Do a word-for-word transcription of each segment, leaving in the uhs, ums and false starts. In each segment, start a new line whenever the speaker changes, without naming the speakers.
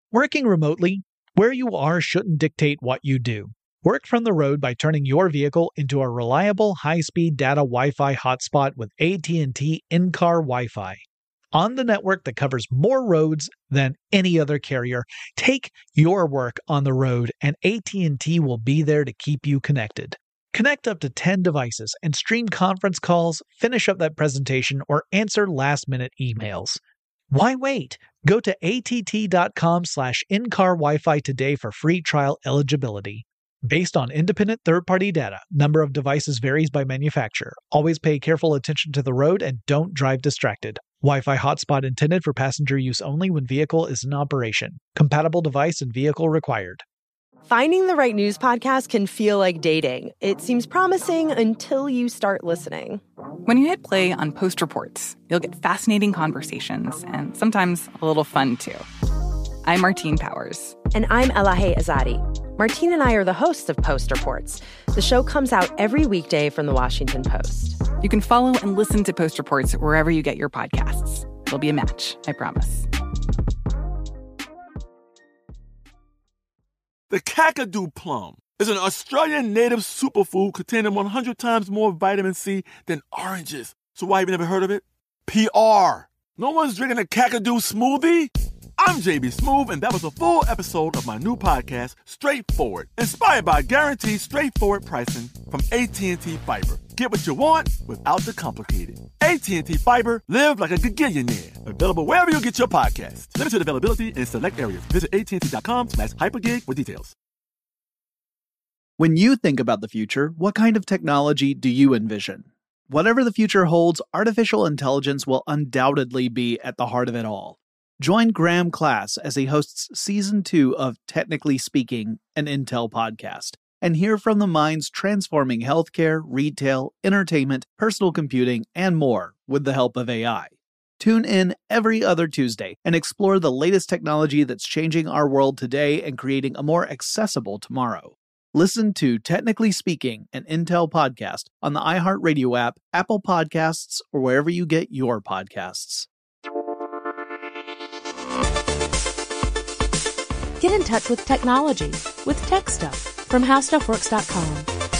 Working remotely, where you are shouldn't dictate what you do. Work from the road by turning your vehicle into a reliable high-speed data Wi-Fi hotspot with A T and T in-car Wi-Fi. On the network that covers more roads than any other carrier, take your work on the road and A T and T will be there to keep you connected. Connect up to ten devices and stream conference calls, finish up that presentation, or answer last-minute emails. Why wait? Go to att.com slash in-car Wi-Fi today for free trial eligibility. Based on independent third-party data, number of devices varies by manufacturer. Always pay careful attention to the road and don't drive distracted. Wi-Fi hotspot intended for passenger use only when vehicle is in operation. Compatible device and vehicle required.
Finding the right news podcast can feel like dating. It seems promising until you start listening.
When you hit play on Post Reports, you'll get fascinating conversations and sometimes a little fun, too. I'm Martine Powers.
And I'm Elahe Azadi. Martine and I are the hosts of Post Reports. The show comes out every weekday from the Washington Post.
You can follow and listen to Post Reports wherever you get your podcasts. It'll be a match, I promise.
The Kakadu plum is an Australian native superfood containing one hundred times more vitamin C than oranges. So why have you never heard of it? P R. No one's drinking a Kakadu smoothie? I'm J B Smoove, and that was a full episode of my new podcast, Straightforward, inspired by guaranteed straightforward pricing from A T and T Fiber. Get what you want without the complicated. A T and T Fiber, live like a gigillionaire. Available wherever you get your podcasts. Limited availability in select areas. Visit att.com slash hypergig for details.
When you think about the future, what kind of technology do you envision? Whatever the future holds, artificial intelligence will undoubtedly be at the heart of it all. Join Graham Class as he hosts Season two of Technically Speaking, an Intel podcast, and hear from the minds transforming healthcare, retail, entertainment, personal computing, and more with the help of A I. Tune in every other Tuesday and explore the latest technology that's changing our world today and creating a more accessible tomorrow. Listen to Technically Speaking, an Intel podcast on the iHeartRadio app, Apple Podcasts, or wherever you get your podcasts.
Get in touch with technology with Tech Stuff from how stuff works dot com.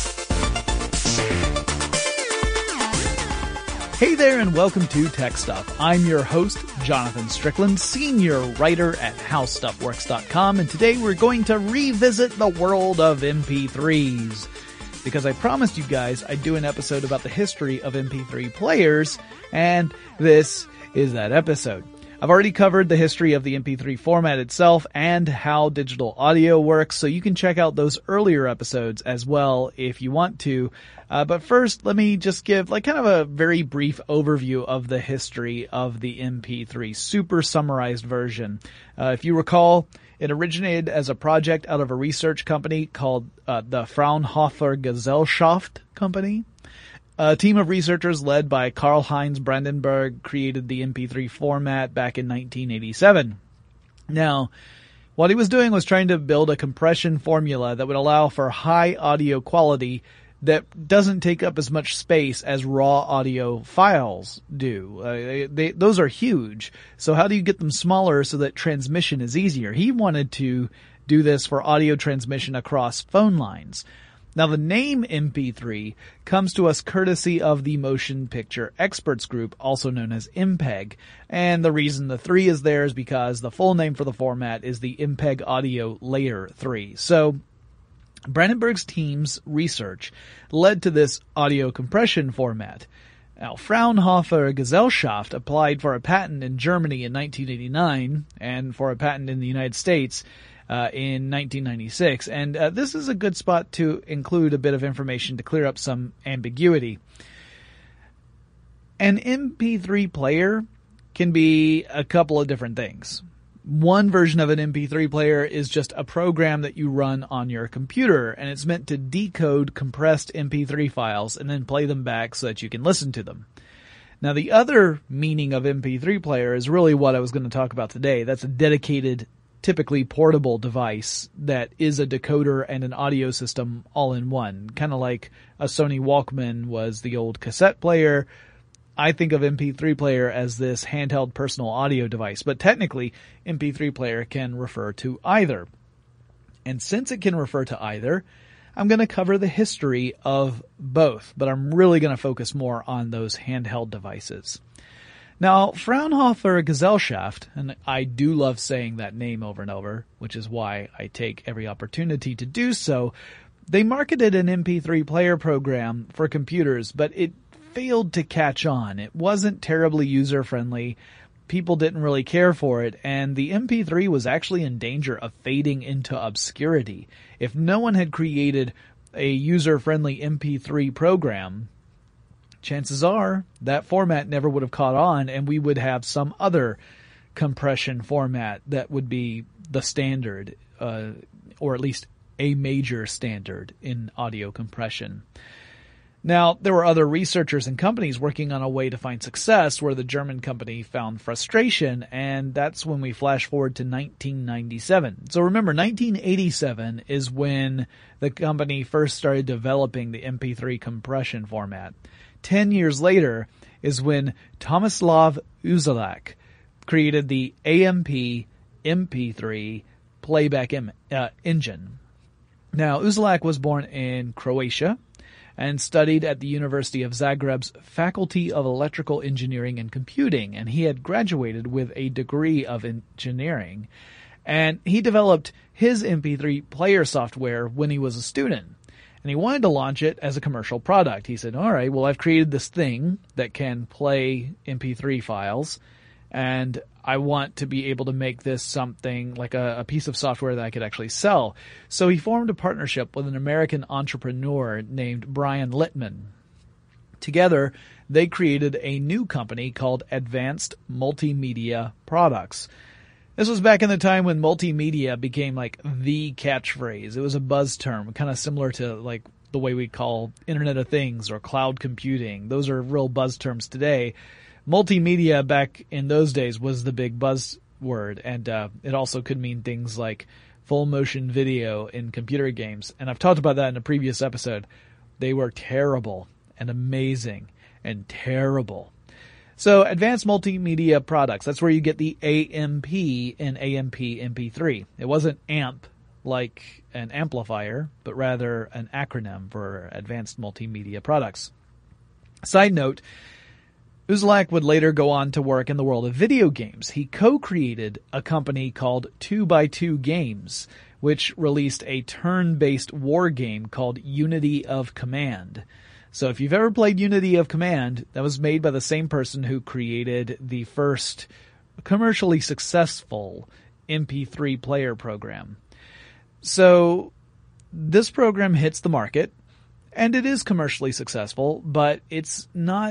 Hey there and welcome to Tech Stuff. I'm your host, Jonathan Strickland, senior writer at how stuff works dot com, and today we're going to revisit the world of M P threes. Because I promised you guys I'd do an episode about the history of M P three players, and this is that episode. I've already covered the history of the M P three format itself and how digital audio works, so you can check out those earlier episodes as well if you want to. Uh, but first, let me just give like kind of a very brief overview of the history of the M P three, super summarized version. Uh, if you recall, it originated as a project out of a research company called uh, the Fraunhofer Gesellschaft Company. A team of researchers led by Karl-Heinz Brandenburg created the M P three format back in nineteen eighty-seven. Now, what he was doing was trying to build a compression formula that would allow for high audio quality that doesn't take up as much space as raw audio files do. Uh, they, they, those are huge. So how do you get them smaller so that transmission is easier? He wanted to do this for audio transmission across phone lines. Now, the name M P three comes to us courtesy of the Motion Picture Experts Group, also known as M P E G. And the reason the three is there is because the full name for the format is the M P E G Audio Layer three. So, Brandenburg's team's research led to this audio compression format. Now, Fraunhofer Gesellschaft applied for a patent in Germany in nineteen eighty-nine and for a patent in the United States Uh, in nineteen ninety-six, and uh, this is a good spot to include a bit of information to clear up some ambiguity. An M P three player can be a couple of different things. One version of an M P three player is just a program that you run on your computer, and it's meant to decode compressed M P three files and then play them back so that you can listen to them. Now, the other meaning of M P three player is really what I was going to talk about today. That's a dedicated, typically portable device that is a decoder and an audio system all in one. Kind of like a Sony Walkman was the old cassette player. I think of M P three player as this handheld personal audio device, but technically M P three player can refer to either. And since it can refer to either, I'm going to cover the history of both, but I'm really going to focus more on those handheld devices. Now, Fraunhofer Gesellschaft, and I do love saying that name over and over, which is why I take every opportunity to do so, they marketed an M P three player program for computers, but it failed to catch on. It wasn't terribly user-friendly. People didn't really care for it, and the M P three was actually in danger of fading into obscurity. If no one had created a user-friendly M P three program, chances are that format never would have caught on, and we would have some other compression format that would be the standard, uh, or at least a major standard in audio compression. Now, there were other researchers and companies working on a way to find success where the German company found frustration, and that's when we flash forward to nineteen ninety-seven. So remember, nineteen eighty-seven is when the company first started developing the M P three compression format. Ten years later is when Tomislav Uzelak created the A M P M P three playback em- uh, engine. Now, Uzelak was born in Croatia and studied at the University of Zagreb's Faculty of Electrical Engineering and Computing, and he had graduated with a degree of engineering. And he developed his M P three player software when he was a student. And he wanted to launch it as a commercial product. He said, all right, well, I've created this thing that can play M P three files, and I want to be able to make this something like a, a piece of software that I could actually sell. So he formed a partnership with an American entrepreneur named Brian Littman. Together, they created a new company called Advanced Multimedia Products. This was back in the time when multimedia became like the catchphrase. It was a buzz term, kind of similar to like the way we call Internet of Things or cloud computing. Those are real buzz terms today. Multimedia back in those days was the big buzzword, and uh, it also could mean things like full motion video in computer games. And I've talked about that in a previous episode. They were terrible and amazing and terrible. So Advanced Multimedia Products, that's where you get the A M P in A M P M P three. It wasn't AMP like an amplifier, but rather an acronym for Advanced Multimedia Products. Side note, Uzelak would later go on to work in the world of video games. He co-created a company called two by two Games, which released a turn-based war game called Unity of Command. So if you've ever played Unity of Command, that was made by the same person who created the first commercially successful M P three player program. So this program hits the market, and it is commercially successful, but it's not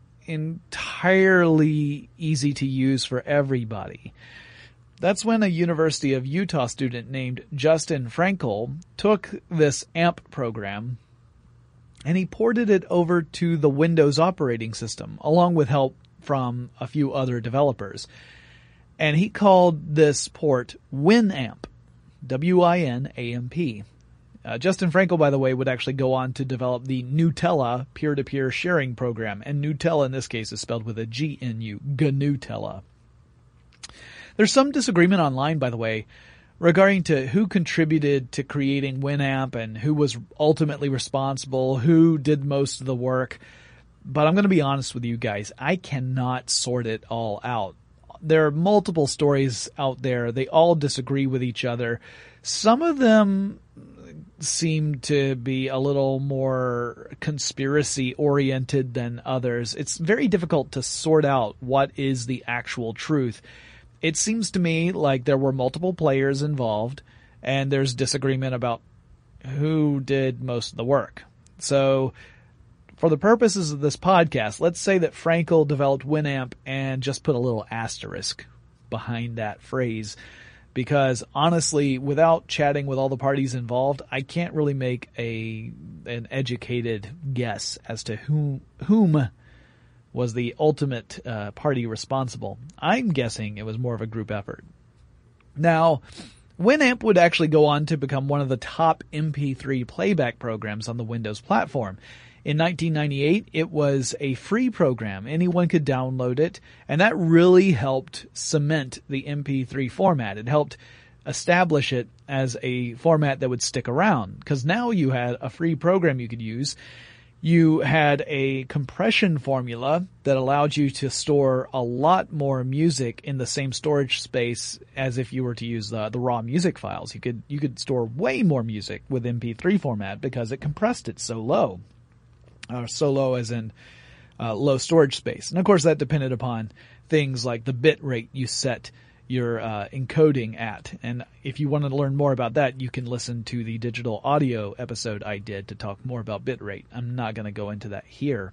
entirely easy to use for everybody. That's when a University of Utah student named Justin Frankel took this AMP program and he ported it over to the Windows operating system, along with help from a few other developers. And he called this port Winamp, W I N A M P. Uh, Justin Frankel, by the way, would actually go on to develop the Gnutella peer-to-peer sharing program. And Gnutella in this case is spelled with a G N U, Gnutella. There's some disagreement online, by the way, regarding to who contributed to creating Winamp and who was ultimately responsible, who did most of the work. But I'm going to be honest with you guys, I cannot sort it all out. There are multiple stories out there. They all disagree with each other. Some of them seem to be a little more conspiracy oriented than others. It's very difficult to sort out what is the actual truth. It seems to me like there were multiple players involved and there's disagreement about who did most of the work. So for the purposes of this podcast, let's say that Frankel developed Winamp and just put a little asterisk behind that phrase. Because honestly, without chatting with all the parties involved, I can't really make a an educated guess as to who, whom was the ultimate uh, party responsible. I'm guessing it was more of a group effort. Now, Winamp would actually go on to become one of the top M P three playback programs on the Windows platform. In nineteen ninety-eight, it was a free program. Anyone could download it, and that really helped cement the M P three format. It helped establish it as a format that would stick around, because now you had a free program you could use. You had a compression formula that allowed you to store a lot more music in the same storage space as if you were to use the, the raw music files. You could you could store way more music with M P three format because it compressed it so low. Or so low as in uh, low storage space. And of course that depended upon things like the bit rate you set your uh, encoding at. And if you want to learn more about that, you can listen to the digital audio episode I did to talk more about bitrate. I'm not going to go into that here.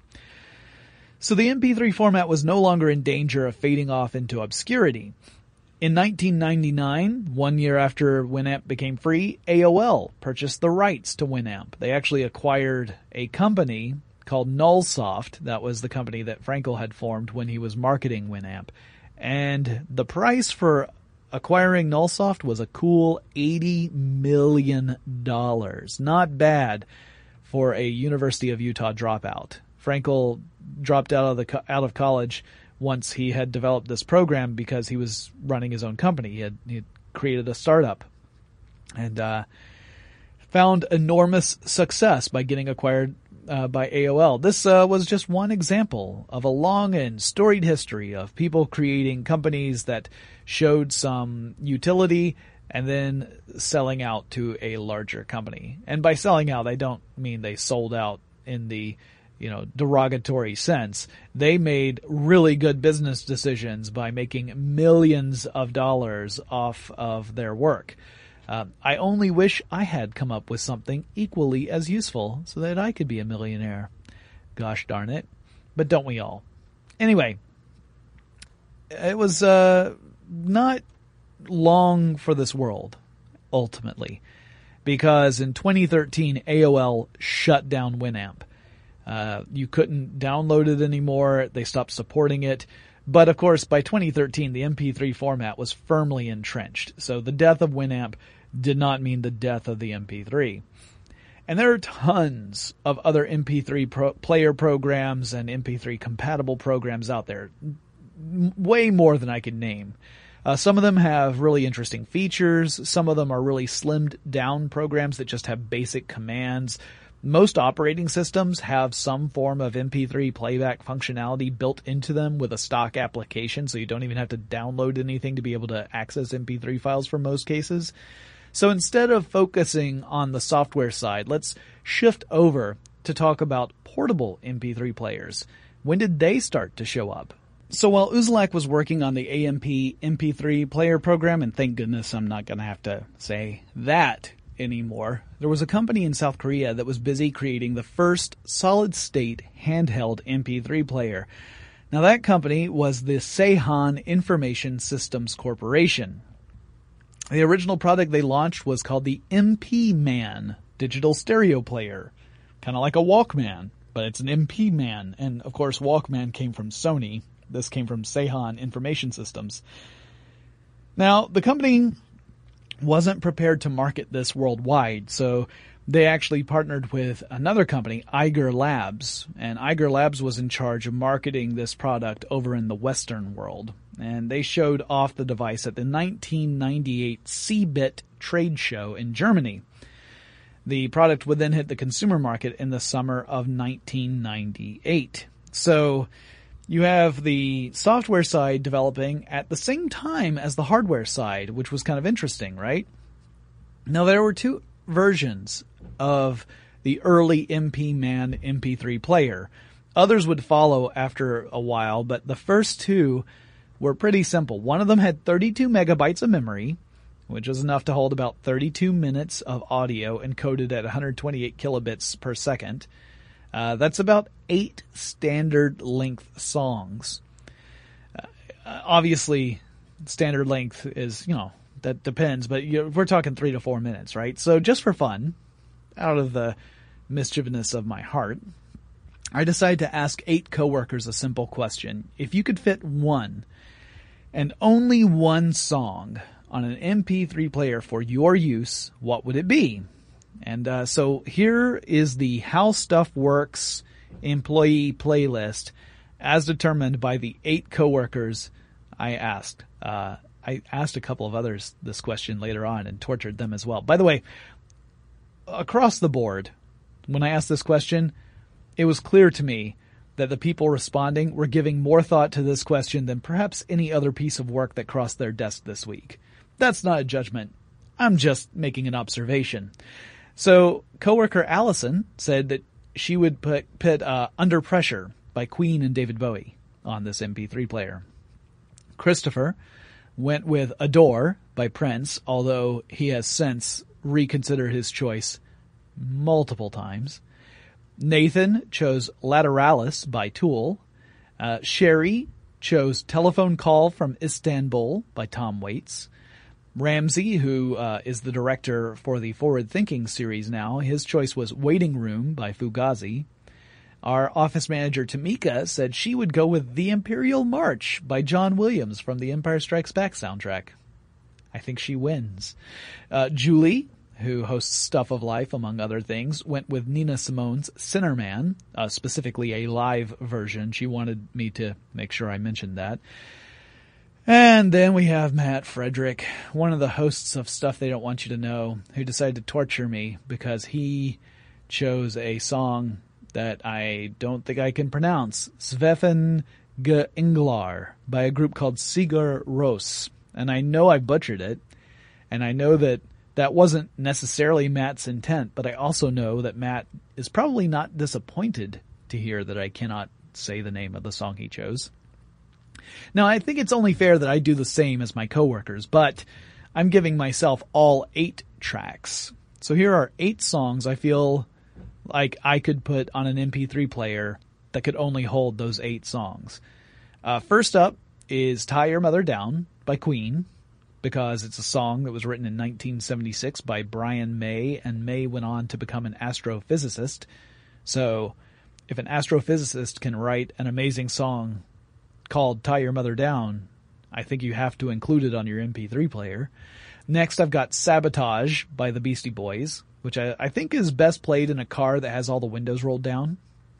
So the M P three format was no longer in danger of fading off into obscurity. In nineteen ninety-nine, one year after Winamp became free, A O L purchased the rights to Winamp. They actually acquired a company called Nullsoft. That was the company that Frankel had formed when he was marketing Winamp. And the price for acquiring Nullsoft was a cool eighty million dollars. Not bad for a University of Utah dropout. Frankel dropped out of the out of college once he had developed this program because he was running his own company. He had, he had created a startup and uh, found enormous success by getting acquired Uh, by A O L. This uh, was just one example of a long and storied history of people creating companies that showed some utility and then selling out to a larger company. And by selling out, I don't mean they sold out in the, you know, derogatory sense. They made really good business decisions by making millions of dollars off of their work. Uh, I only wish I had come up with something equally as useful so that I could be a millionaire. Gosh darn it. But don't we all? Anyway, it was uh, not long for this world, ultimately, because in twenty thirteen, A O L shut down Winamp. Uh, you couldn't download it anymore. They stopped supporting it. But of course, by twenty thirteen, the M P three format was firmly entrenched. So the death of Winamp did not mean the death of the M P three. And there are tons of other M P three pro- player programs and M P three compatible programs out there. Way more than I could name. Uh, some of them have really interesting features. Some of them are really slimmed down programs that just have basic commands. Most operating systems have some form of M P three playback functionality built into them with a stock application, so you don't even have to download anything to be able to access M P three files for most cases. So instead of focusing on the software side, let's shift over to talk about portable M P three players. When did they start to show up? So while Uzelac was working on the A M P M P three player program, and thank goodness I'm not going to have to say that anymore, there was a company in South Korea that was busy creating the first solid-state handheld M P three player. Now that company was the Seihan Information Systems Corporation. The original product they launched was called the M P Man digital stereo player. Kind of like a Walkman, but it's an M P Man. And of course Walkman came from Sony. This came from Seihan Information Systems. Now, the company wasn't prepared to market this worldwide, so they actually partnered with another company, Eiger Labs, and Eiger Labs was in charge of marketing this product over in the Western world. And they showed off the device at the nineteen ninety-eight C-Bit trade show in Germany. The product would then hit the consumer market in the summer of nineteen ninety-eight. So you have the software side developing at the same time as the hardware side, which was kind of interesting, right? Now, there were two versions of the early M P Man M P three player. Others would follow after a while, but the first two were pretty simple. One of them had thirty-two megabytes of memory, which was enough to hold about thirty-two minutes of audio encoded at one hundred twenty-eight kilobits per second. Uh, that's about eight standard length songs. Uh, obviously, standard length is, you know, that depends, but you know, we're talking three to four minutes, right? So just for fun, out of the mischievousness of my heart, I decided to ask eight coworkers a simple question. If you could fit one and only one song on an M P three player for your use, what would it be? And uh, so here is the How Stuff Works employee playlist as determined by the eight coworkers I asked. Uh, I asked a couple of others this question later on and tortured them as well. By the way, across the board, when I asked this question, it was clear to me that the people responding were giving more thought to this question than perhaps any other piece of work that crossed their desk this week. That's not a judgment. I'm just making an observation. So, coworker Allison said that she would put, put uh, Under Pressure by Queen and David Bowie on this M P three player. Christopher went with Adore by Prince, although he has since reconsidered his choice multiple times. Nathan chose Lateralis by Tool. Uh, Sherry chose Telephone Call from Istanbul by Tom Waits. Ramsey, who uh, is the director for the Forward Thinking series now, his choice was Waiting Room by Fugazi. Our office manager Tamika said she would go with The Imperial March by John Williams from the Empire Strikes Back soundtrack. I think she wins. Uh, Julie, who hosts Stuff of Life, among other things, went with Nina Simone's Sinner Man, uh, specifically a live version. She wanted me to make sure I mentioned that. And then we have Matt Frederick, one of the hosts of Stuff They Don't Want You to Know, who decided to torture me because he chose a song that I don't think I can pronounce, Sveffen Ge Inglar, by a group called Sigur Rós. And I know I butchered it, and I know that that wasn't necessarily Matt's intent, but I also know that Matt is probably not disappointed to hear that I cannot say the name of the song he chose. Now, I think it's only fair that I do the same as my coworkers, but I'm giving myself all eight tracks. So here are eight songs I feel like I could put on an M P three player that could only hold those eight songs. Uh, first up is Tie Your Mother Down by Queen, because it's a song that was written in nineteen seventy-six by Brian May, and May went on to become an astrophysicist. So if an astrophysicist can write an amazing song called Tie Your Mother Down, I think you have to include it on your M P three player. Next, I've got Sabotage by the Beastie Boys, which I, I think is best played in a car that has all the windows rolled down.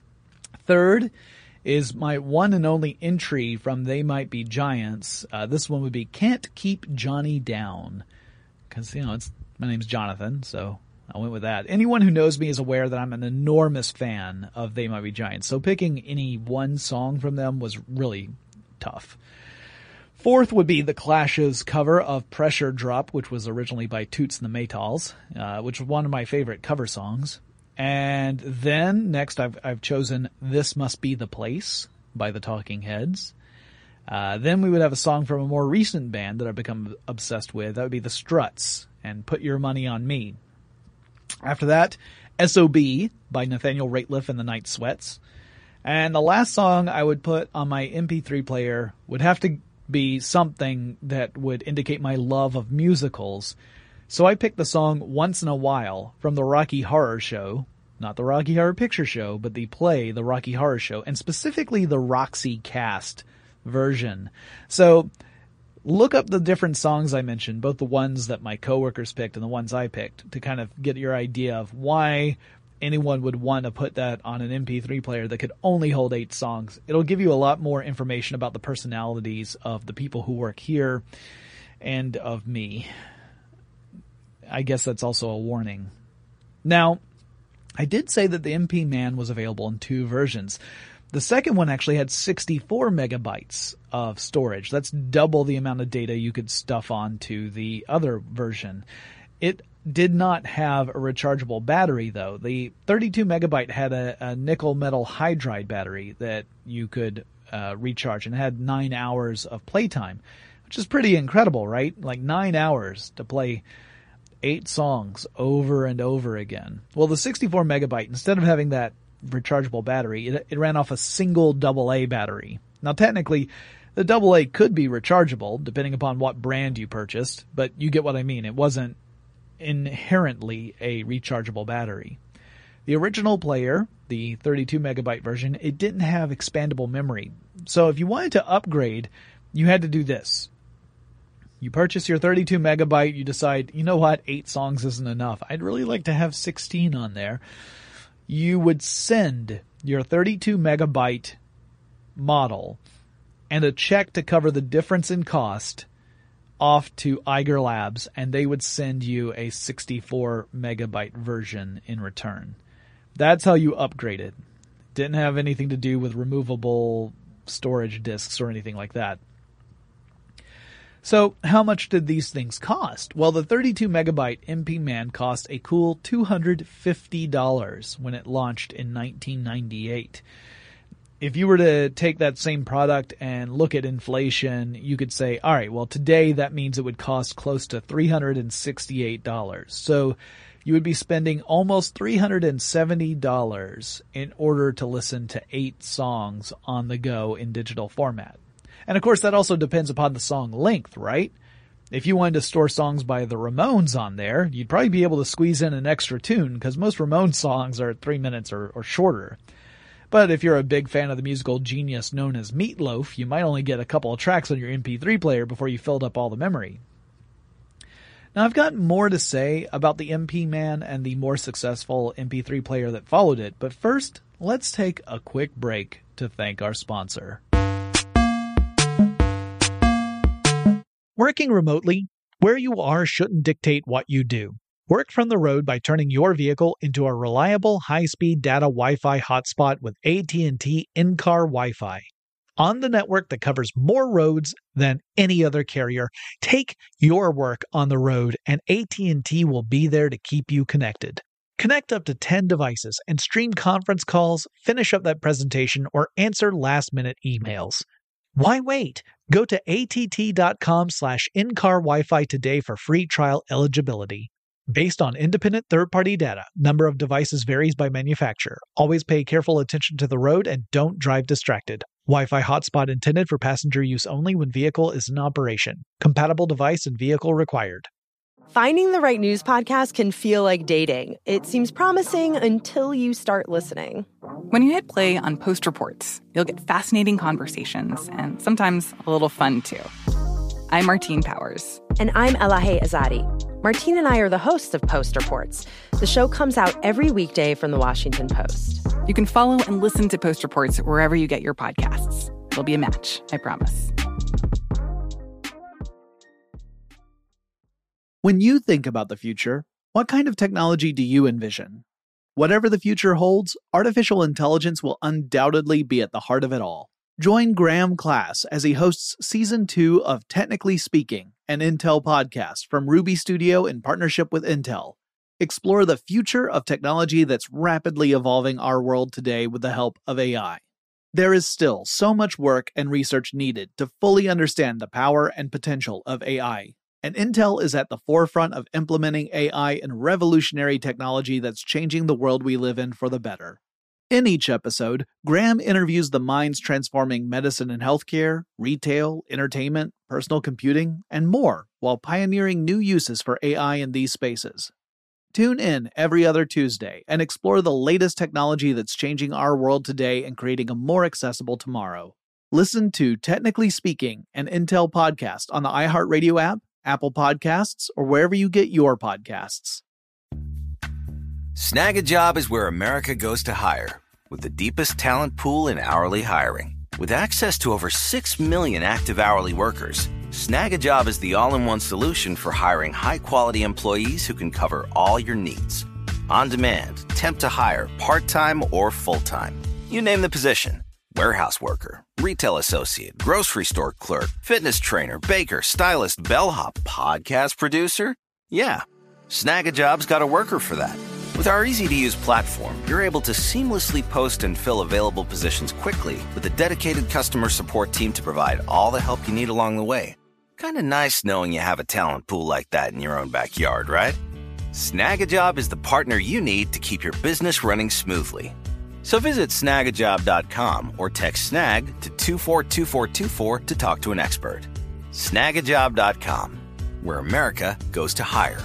Third is my one and only entry from They Might Be Giants. Uh, this one would be Can't Keep Johnny Down. Because, you know, it's my name's Jonathan, so I went with that. Anyone who knows me is aware that I'm an enormous fan of They Might Be Giants, so picking any one song from them was really tough. Fourth would be The Clash's cover of Pressure Drop, which was originally by Toots and the Maytals, uh, which was one of my favorite cover songs. And then next I've, I've chosen This Must Be the Place by the Talking Heads. Uh, then we would have a song from a more recent band that I've become obsessed with. That would be the Struts and Put Your Money on Me. After that, S O B by Nathaniel Rateliff and the Night Sweats. And the last song I would put on my M P three player would have to be something that would indicate my love of musicals. So I picked the song Once in a While from the Rocky Horror Show. Not the Rocky Horror Picture Show, but the play, the Rocky Horror Show, and specifically the Roxy Cast version. So look up the different songs I mentioned, both the ones that my coworkers picked and the ones I picked, to kind of get your idea of why anyone would want to put that on an M P three player that could only hold eight songs. It'll give you a lot more information about the personalities of the people who work here and of me. I guess that's also a warning. Now, I did say that the M P Man was available in two versions. The second one actually had sixty-four megabytes of storage. That's double the amount of data you could stuff onto the other version. It did not have a rechargeable battery, though. The thirty-two megabyte had a, a nickel metal hydride battery that you could uh, recharge, and had nine hours of playtime, which is pretty incredible, right? Like nine hours to play eight songs over and over again. Well, the sixty-four megabyte, instead of having that rechargeable battery, it, it ran off a single double A battery. Now, technically, the double A could be rechargeable, depending upon what brand you purchased, but you get what I mean. It wasn't inherently a rechargeable battery. The original player, the thirty-two megabyte version, it didn't have expandable memory. So if you wanted to upgrade, you had to do this. You purchase your thirty-two megabyte, you decide, you know what, eight songs isn't enough. I'd really like to have sixteen on there. You would send your thirty-two megabyte model and a check to cover the difference in cost off to Eiger Labs, and they would send you a sixty-four megabyte version in return. That's how you upgraded. Didn't have anything to do with removable storage disks or anything like that. So how much did these things cost? Well, the thirty-two megabyte M P Man cost a cool two hundred fifty dollars when it launched in nineteen ninety-eight. If you were to take that same product and look at inflation, you could say, all right, well, today that means it would cost close to three hundred sixty-eight dollars. So you would be spending almost three hundred seventy dollars in order to listen to eight songs on the go in digital format. And of course, that also depends upon the song length, right? If you wanted to store songs by the Ramones on there, you'd probably be able to squeeze in an extra tune because most Ramones songs are three minutes or, or shorter. But if you're a big fan of the musical genius known as Meatloaf, you might only get a couple of tracks on your M P three player before you filled up all the memory. Now, I've got more to say about the M P Man and the more successful M P three player that followed it, but first, let's take a quick break to thank our sponsor. Working remotely, where you are shouldn't dictate what you do. Work from the road by turning your vehicle into a reliable high-speed data Wi-Fi hotspot with A T and T in-car Wi-Fi. On the network that covers more roads than any other carrier, take your work on the road and A T and T will be there to keep you connected. Connect up to ten devices and stream conference calls, finish up that presentation, or answer last-minute emails. Why wait? Go to att.com slash in-car Wi-Fi today for free trial eligibility. Based on independent third-party data, number of devices varies by manufacturer. Always pay careful attention to the road and don't drive distracted. Wi-Fi hotspot intended for passenger use only when vehicle is in operation. Compatible device and vehicle required.
Finding the right news podcast can feel like dating. It seems promising until you start listening.
When you hit play on Post Reports, you'll get fascinating conversations and sometimes a little fun, too. I'm Martine Powers.
And I'm Elahe Azadi. Martine and I are the hosts of Post Reports. The show comes out every weekday from the Washington Post.
You can follow and listen to Post Reports wherever you get your podcasts. It'll be a match, I promise.
When you think about the future, what kind of technology do you envision? Whatever the future holds, artificial intelligence will undoubtedly be at the heart of it all. Join Graham Class as he hosts Season two of Technically Speaking, an Intel podcast from Ruby Studio in partnership with Intel. Explore the future of technology that's rapidly evolving our world today with the help of A I. There is still so much work and research needed to fully understand the power and potential of A I. And Intel is at the forefront of implementing A I in revolutionary technology that's changing the world we live in for the better. In each episode, Graham interviews the minds transforming medicine and healthcare, retail, entertainment, personal computing, and more, while pioneering new uses for A I in these spaces. Tune in every other Tuesday and explore the latest technology that's changing our world today and creating a more accessible tomorrow. Listen to Technically Speaking, an Intel podcast on the iHeartRadio app, Apple Podcasts, or wherever you get your podcasts.
Snag a Job is where America goes to hire, with the deepest talent pool in hourly hiring. With access to over six million active hourly workers, Snag a Job is the all-in-one solution for hiring high-quality employees who can cover all your needs. On demand, temp to hire, part-time or full-time. You name the position. Warehouse worker, retail associate, grocery store clerk, fitness trainer, baker, stylist, bellhop, podcast producer? Yeah, Snag a Job's got a worker for that. With our easy-to-use platform, you're able to seamlessly post and fill available positions quickly with a dedicated customer support team to provide all the help you need along the way. Kind of nice knowing you have a talent pool like that in your own backyard, right? Snag a Job is the partner you need to keep your business running smoothly. So visit snag a job dot com or text SNAG to two four two four two four to talk to an expert. snag a job dot com, where America goes to hire.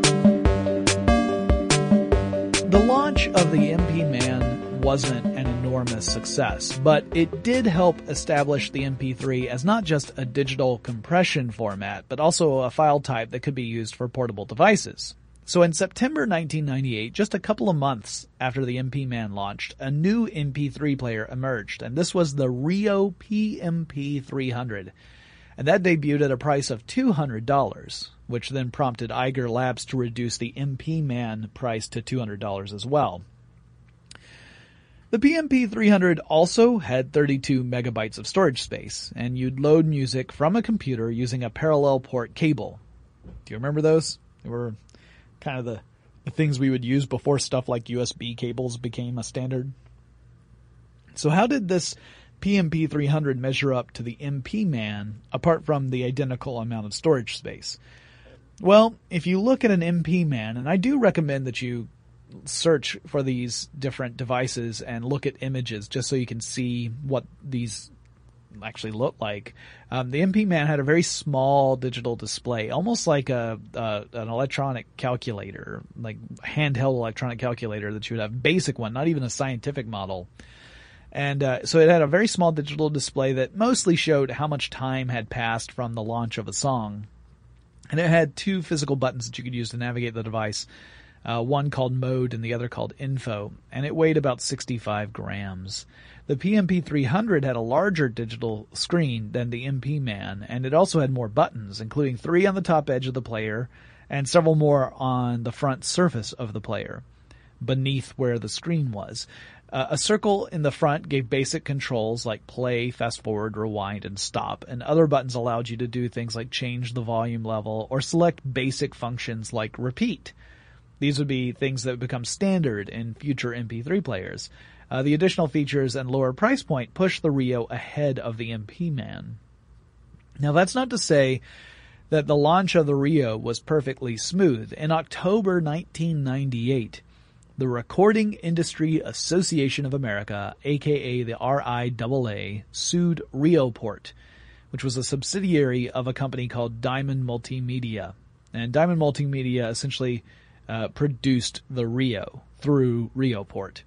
The launch of the M P Man wasn't an enormous enormous success, but it did help establish the M P three as not just a digital compression format, but also a file type that could be used for portable devices. So in September nineteen ninety-eight, just a couple of months after the M P Man launched, a new M P three player emerged, and this was the Rio P M P three hundred. And that debuted at a price of two hundred dollars, which then prompted Eiger Labs to reduce the M P Man price to two hundred dollars as well. The P M P three hundred also had thirty-two megabytes of storage space, and you'd load music from a computer using a parallel port cable. Do you remember those? They were kind of the, the things we would use before stuff like U S B cables became a standard. So how did this P M P three hundred measure up to the M P Man apart from the identical amount of storage space? Well, if you look at an M P Man, and I do recommend that you search for these different devices and look at images just so you can see what these actually look like. Um, the M P Man had a very small digital display, almost like a, a an electronic calculator, like handheld electronic calculator that you would have, basic one, not even a scientific model. And uh, so it had a very small digital display that mostly showed how much time had passed from the launch of a song. And it had two physical buttons that you could use to navigate the device, uh, one called Mode and the other called Info. And it weighed about sixty-five grams. The P M P three hundred had a larger digital screen than the M P Man, and it also had more buttons, including three on the top edge of the player and several more on the front surface of the player, beneath where the screen was. Uh, a circle in the front gave basic controls like play, fast forward, rewind, and stop, and other buttons allowed you to do things like change the volume level or select basic functions like repeat. These would be things that would become standard in future M P three players. Uh, the additional features and lower price point pushed the Rio ahead of the M P Man. Now, that's not to say that the launch of the Rio was perfectly smooth. In October nineteen ninety-eight, the Recording Industry Association of America, aka the R I A A, sued Rioport, which was a subsidiary of a company called Diamond Multimedia. And Diamond Multimedia essentially uh, produced the Rio through Rioport.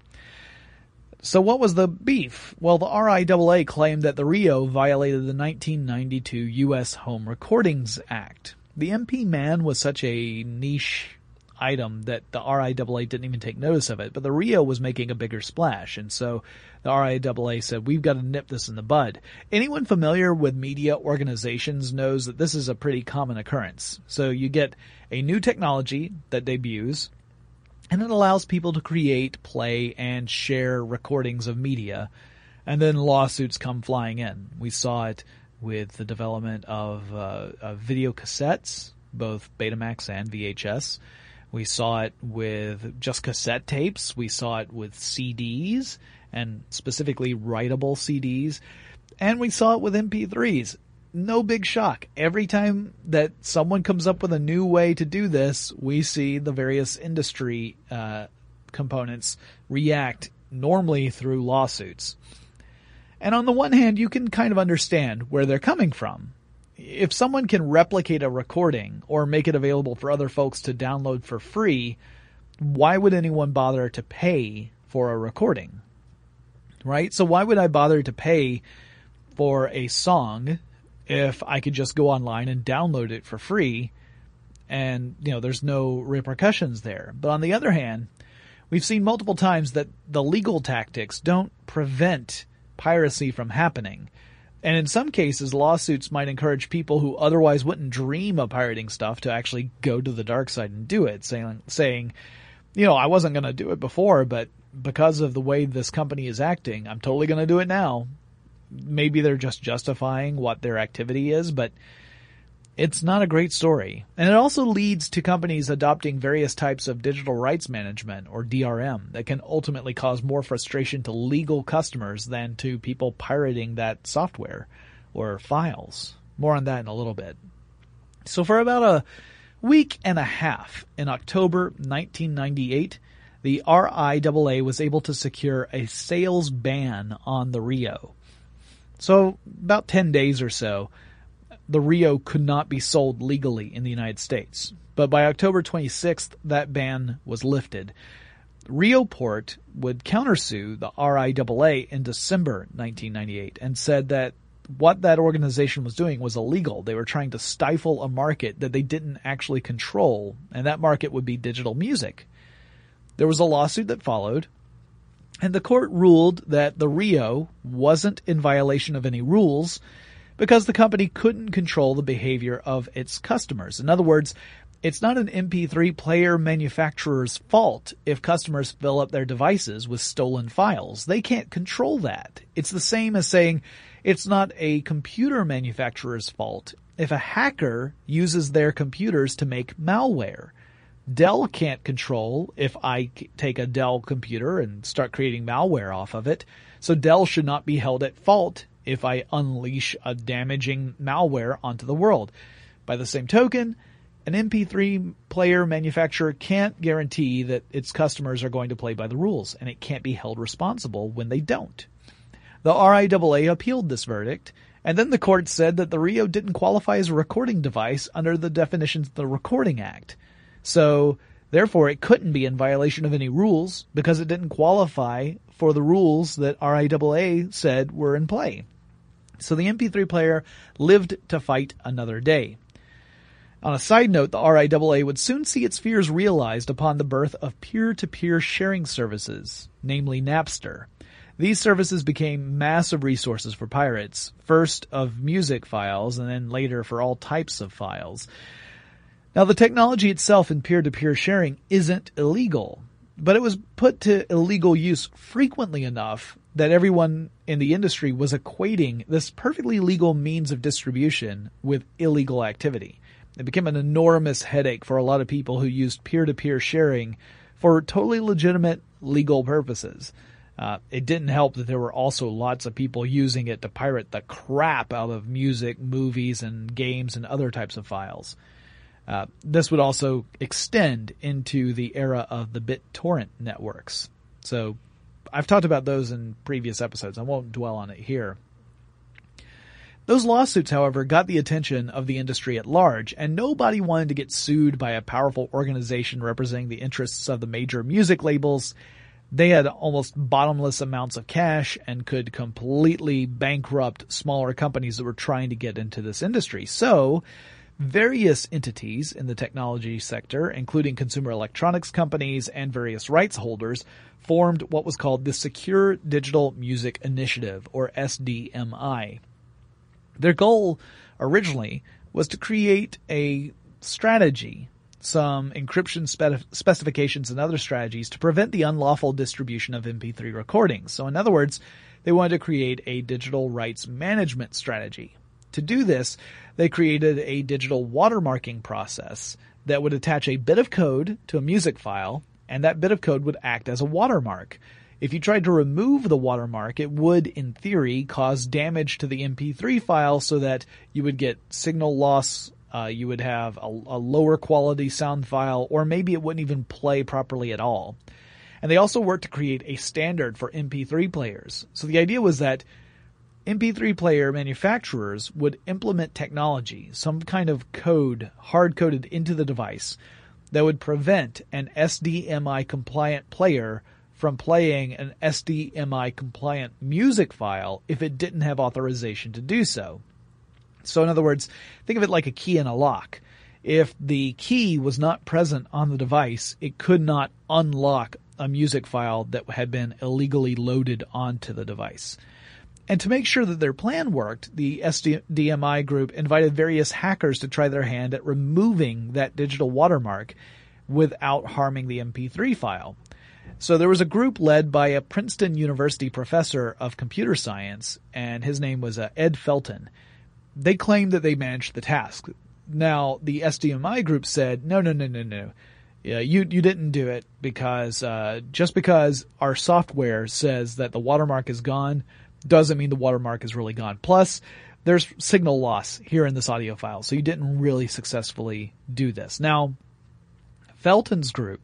So what was the beef? Well, the R I A A claimed that the Rio violated the nineteen ninety-two U S Home Recordings Act. The M P Man was such a niche item that the R I A A didn't even take notice of it, but the Rio was making a bigger splash, and so the R I A A said, we've got to nip this in the bud. Anyone familiar with media organizations knows that this is a pretty common occurrence. So you get a new technology that debuts, and it allows people to create, play, and share recordings of media, and then lawsuits come flying in. We saw it with the development of, uh, of video cassettes, both Betamax and V H S. We saw it with just cassette tapes. We saw it with C Ds, and specifically writable C Ds. And we saw it with M P threes. No big shock. Every time that someone comes up with a new way to do this, we see the various industry uh, components react, normally through lawsuits. And on the one hand, you can kind of understand where they're coming from. If someone can replicate a recording or make it available for other folks to download for free, why would anyone bother to pay for a recording? Right? So why would I bother to pay for a song if I could just go online and download it for free and, you know, there's no repercussions there? But on the other hand, we've seen multiple times that the legal tactics don't prevent piracy from happening. And in some cases, lawsuits might encourage people who otherwise wouldn't dream of pirating stuff to actually go to the dark side and do it, saying, saying, you know, I wasn't going to do it before, but because of the way this company is acting, I'm totally going to do it now. Maybe they're just justifying what their activity is, but it's not a great story. And it also leads to companies adopting various types of digital rights management, or D R M, that can ultimately cause more frustration to legal customers than to people pirating that software or files. More on that in a little bit. So for about a week and a half in October nineteen ninety-eight, the R I A A was able to secure a sales ban on the Rio. So about ten days or so, the Rio could not be sold legally in the United States. But by October twenty-sixth, that ban was lifted. Rioport would countersue the R I A A in December nineteen ninety-eight and said that what that organization was doing was illegal. They were trying to stifle a market that they didn't actually control, and that market would be digital music. There was a lawsuit that followed, and the court ruled that the Rio wasn't in violation of any rules because the company couldn't control the behavior of its customers. In other words, it's not an M P three player manufacturer's fault if customers fill up their devices with stolen files. They can't control that. It's the same as saying it's not a computer manufacturer's fault if a hacker uses their computers to make malware. Dell can't control if I take a Dell computer and start creating malware off of it, so Dell should not be held at fault if I unleash a damaging malware onto the world. By the same token, an M P three player manufacturer can't guarantee that its customers are going to play by the rules, and it can't be held responsible when they don't. The R I A A appealed this verdict, and then the court said that the Rio didn't qualify as a recording device under the definitions of the Recording Act. So, therefore, it couldn't be in violation of any rules because it didn't qualify for the rules that R I A A said were in play. So the M P three player lived to fight another day. On a side note, the R I A A would soon see its fears realized upon the birth of peer-to-peer sharing services, namely Napster. These services became massive resources for pirates, first of music files and then later for all types of files. Now, the technology itself in peer-to-peer sharing isn't illegal, but it was put to illegal use frequently enough that everyone in the industry was equating this perfectly legal means of distribution with illegal activity. It became an enormous headache for a lot of people who used peer-to-peer sharing for totally legitimate legal purposes. Uh, it didn't help that there were also lots of people using it to pirate the crap out of music, movies, and games and other types of files. Uh, this would also extend into the era of the BitTorrent networks. So I've talked about those in previous episodes. I won't dwell on it here. Those lawsuits, however, got the attention of the industry at large, and nobody wanted to get sued by a powerful organization representing the interests of the major music labels. They had almost bottomless amounts of cash and could completely bankrupt smaller companies that were trying to get into this industry. So, various entities in the technology sector, including consumer electronics companies and various rights holders, formed what was called the Secure Digital Music Initiative, or S D M I. Their goal originally was to create a strategy, some encryption spe- specifications and other strategies to prevent the unlawful distribution of M P three recordings. So in other words, they wanted to create a digital rights management strategy. To do this, they created a digital watermarking process that would attach a bit of code to a music file, and that bit of code would act as a watermark. If you tried to remove the watermark, it would, in theory, cause damage to the M P three file so that you would get signal loss, uh, you would have a, a lower quality sound file, or maybe it wouldn't even play properly at all. And they also worked to create a standard for M P three players. So the idea was that M P three player manufacturers would implement technology, some kind of code hard-coded into the device that would prevent an S D M I compliant player from playing an S D M I compliant music file if it didn't have authorization to do so. So in other words, think of it like a key in a lock. If the key was not present on the device, it could not unlock a music file that had been illegally loaded onto the device. And to make sure that their plan worked, the S D M I group invited various hackers to try their hand at removing that digital watermark without harming the M P three file. So there was a group led by a Princeton University professor of computer science, and his name was uh, Ed Felton. They claimed that they managed the task. Now, the S D M I group said, no, no, no, no, no. Yeah, you, you didn't do it because uh, just because our software says that the watermark is gone doesn't mean the watermark is really gone. Plus, there's signal loss here in this audio file, so you didn't really successfully do this. Now, Felton's group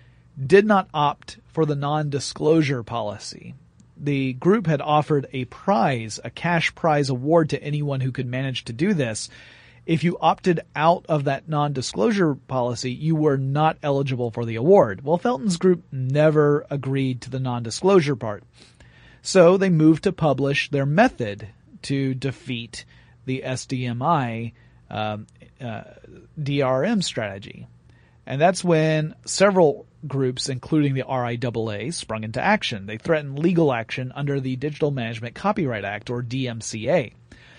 did not opt for the non-disclosure policy. The group had offered a prize, a cash prize award to anyone who could manage to do this, If you opted out of that non-disclosure policy, you were not eligible for the award. Well, Felton's group never agreed to the non-disclosure part. So they moved to publish their method to defeat the S D M I um, uh, D R M strategy. And that's when several groups, including the R I A A, sprung into action. They threatened legal action under the Digital Management Copyright Act, or D M C A.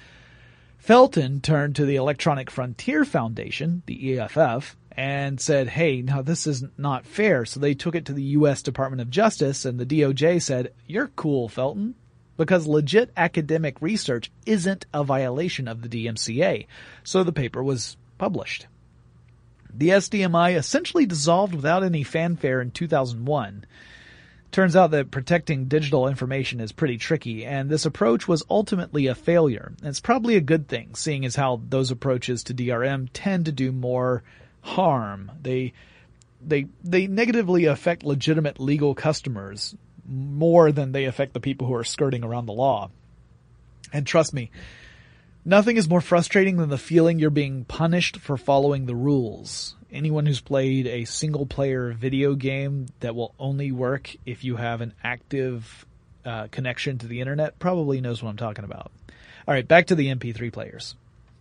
Felton turned to the Electronic Frontier Foundation, the E F F, and said, hey, now this is not fair. So they took it to the U S Department of Justice, and the D O J said, you're cool, Felton, because legit academic research isn't a violation of the D M C A. So the paper was published. The S D M I essentially dissolved without any fanfare in two thousand one. Turns out that protecting digital information is pretty tricky, and this approach was ultimately a failure. And it's probably a good thing, seeing as how those approaches to D R M tend to do more harm. They they they negatively affect legitimate legal customers more than they affect the people who are skirting around the law. And trust me, nothing is more frustrating than the feeling you're being punished for following the rules. Anyone who's played a single-player video game that will only work if you have an active uh, connection to the internet probably knows what I'm talking about. All right, back to the M P three players.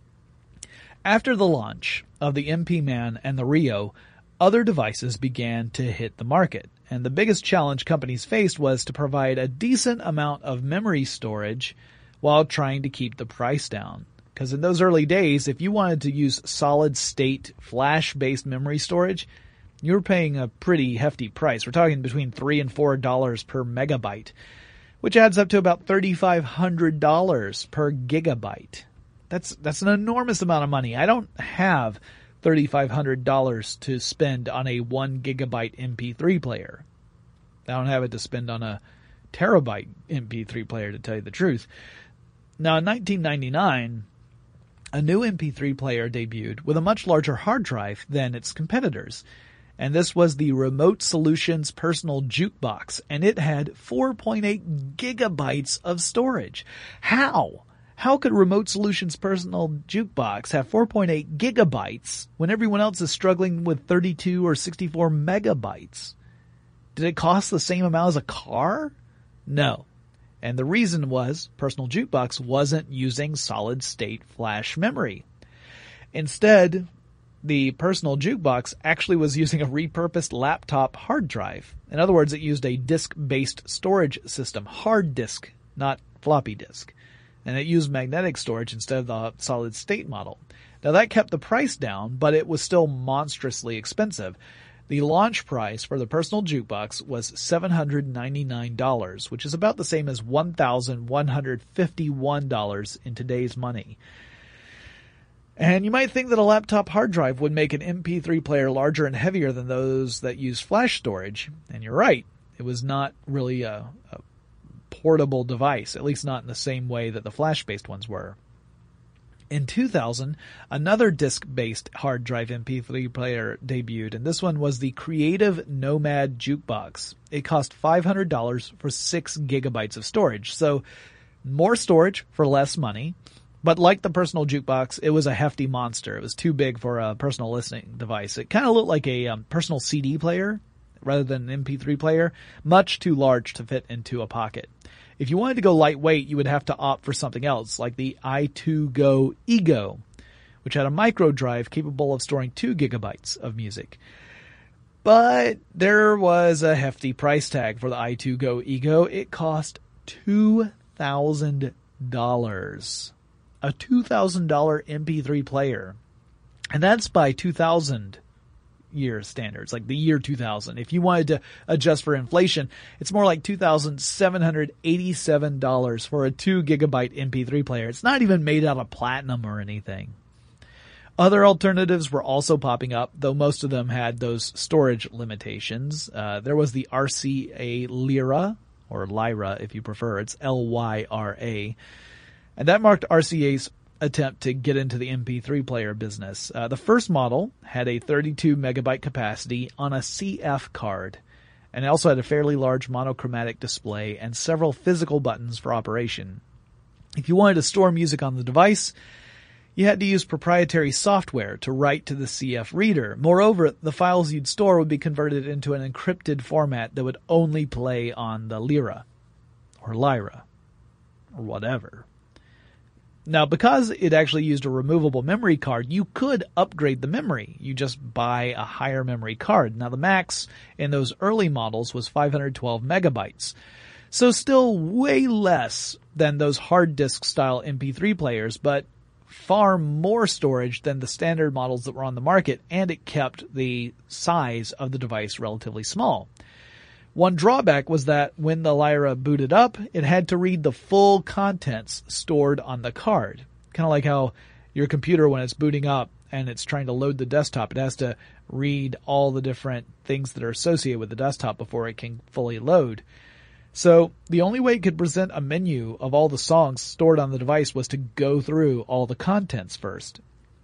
After the launch of the M P Man and the Rio, other devices began to hit the market. And the biggest challenge companies faced was to provide a decent amount of memory storage while trying to keep the price down. Because in those early days, if you wanted to use solid-state flash-based memory storage, you were paying a pretty hefty price. We're talking between three dollars and four dollars per megabyte, which adds up to about three thousand five hundred dollars per gigabyte. That's that's an enormous amount of money. I don't have three thousand five hundred dollars to spend on a one gigabyte M P three player. I don't have it to spend on a terabyte M P three player, to tell you the truth. Now, in nineteen ninety-nine, a new M P three player debuted with a much larger hard drive than its competitors. And this was the Remote Solutions Personal Jukebox, and it had four point eight gigabytes of storage. How? How could Remote Solutions Personal Jukebox have four point eight gigabytes when everyone else is struggling with thirty-two or sixty-four megabytes? Did it cost the same amount as a car? No. And the reason was Personal Jukebox wasn't using solid-state flash memory. Instead, the Personal Jukebox actually was using a repurposed laptop hard drive. In other words, it used a disk-based storage system, hard disk, not floppy disk. And it used magnetic storage instead of the solid-state model. Now that kept the price down, but it was still monstrously expensive. The launch price for the Personal Jukebox was seven hundred ninety-nine dollars, which is about the same as one thousand one hundred fifty-one dollars in today's money. And you might think that a laptop hard drive would make an M P three player larger and heavier than those that use flash storage. And you're right. It was not really a, a portable device, at least not in the same way that the flash-based ones were. In two thousand, another disk-based hard drive M P three player debuted, and this one was the Creative Nomad Jukebox. It cost five hundred dollars for six gigabytes of storage, so more storage for less money. But like the Personal Jukebox, it was a hefty monster. It was too big for a personal listening device. It kind of looked like a um, personal C D player rather than an M P three player, much too large to fit into a pocket. If you wanted to go lightweight, you would have to opt for something else, like the i two Go Ego, which had a micro drive capable of storing two gigabytes of music. But there was a hefty price tag for the i two Go Ego. It cost two thousand dollars. A two thousand dollars M P three player. And that's by two thousand year standards, like the year two thousand. If you wanted to adjust for inflation, it's more like two thousand seven hundred eighty-seven dollars for a two gigabyte M P three player. It's not even made out of platinum or anything. Other alternatives were also popping up, though most of them had those storage limitations. Uh, there was the R C A Lyra, or Lyra if you prefer. It's L Y R A. And that marked R C A's attempt to get into the M P three player business. Uh, the first model had a thirty-two megabyte capacity on a C F card, and it also had a fairly large monochromatic display and several physical buttons for operation. If you wanted to store music on the device, You had to use proprietary software to write to the C F reader. Moreover, the files you'd store would be converted into an encrypted format that would only play on the Lyra, or Lyra, or whatever. Now, because it actually used a removable memory card, you could upgrade the memory. You just buy a higher memory card. Now, the max in those early models was five hundred twelve megabytes. So still way less than those hard disk style M P three players, but far more storage than the standard models that were on the market, and it kept the size of the device relatively small. One drawback was that when the Lyra booted up, it had to read the full contents stored on the card. Kind of like how your computer, when it's booting up and it's trying to load the desktop, it has to read all the different things that are associated with the desktop before it can fully load. So the only way it could present a menu of all the songs stored on the device was to go through all the contents first.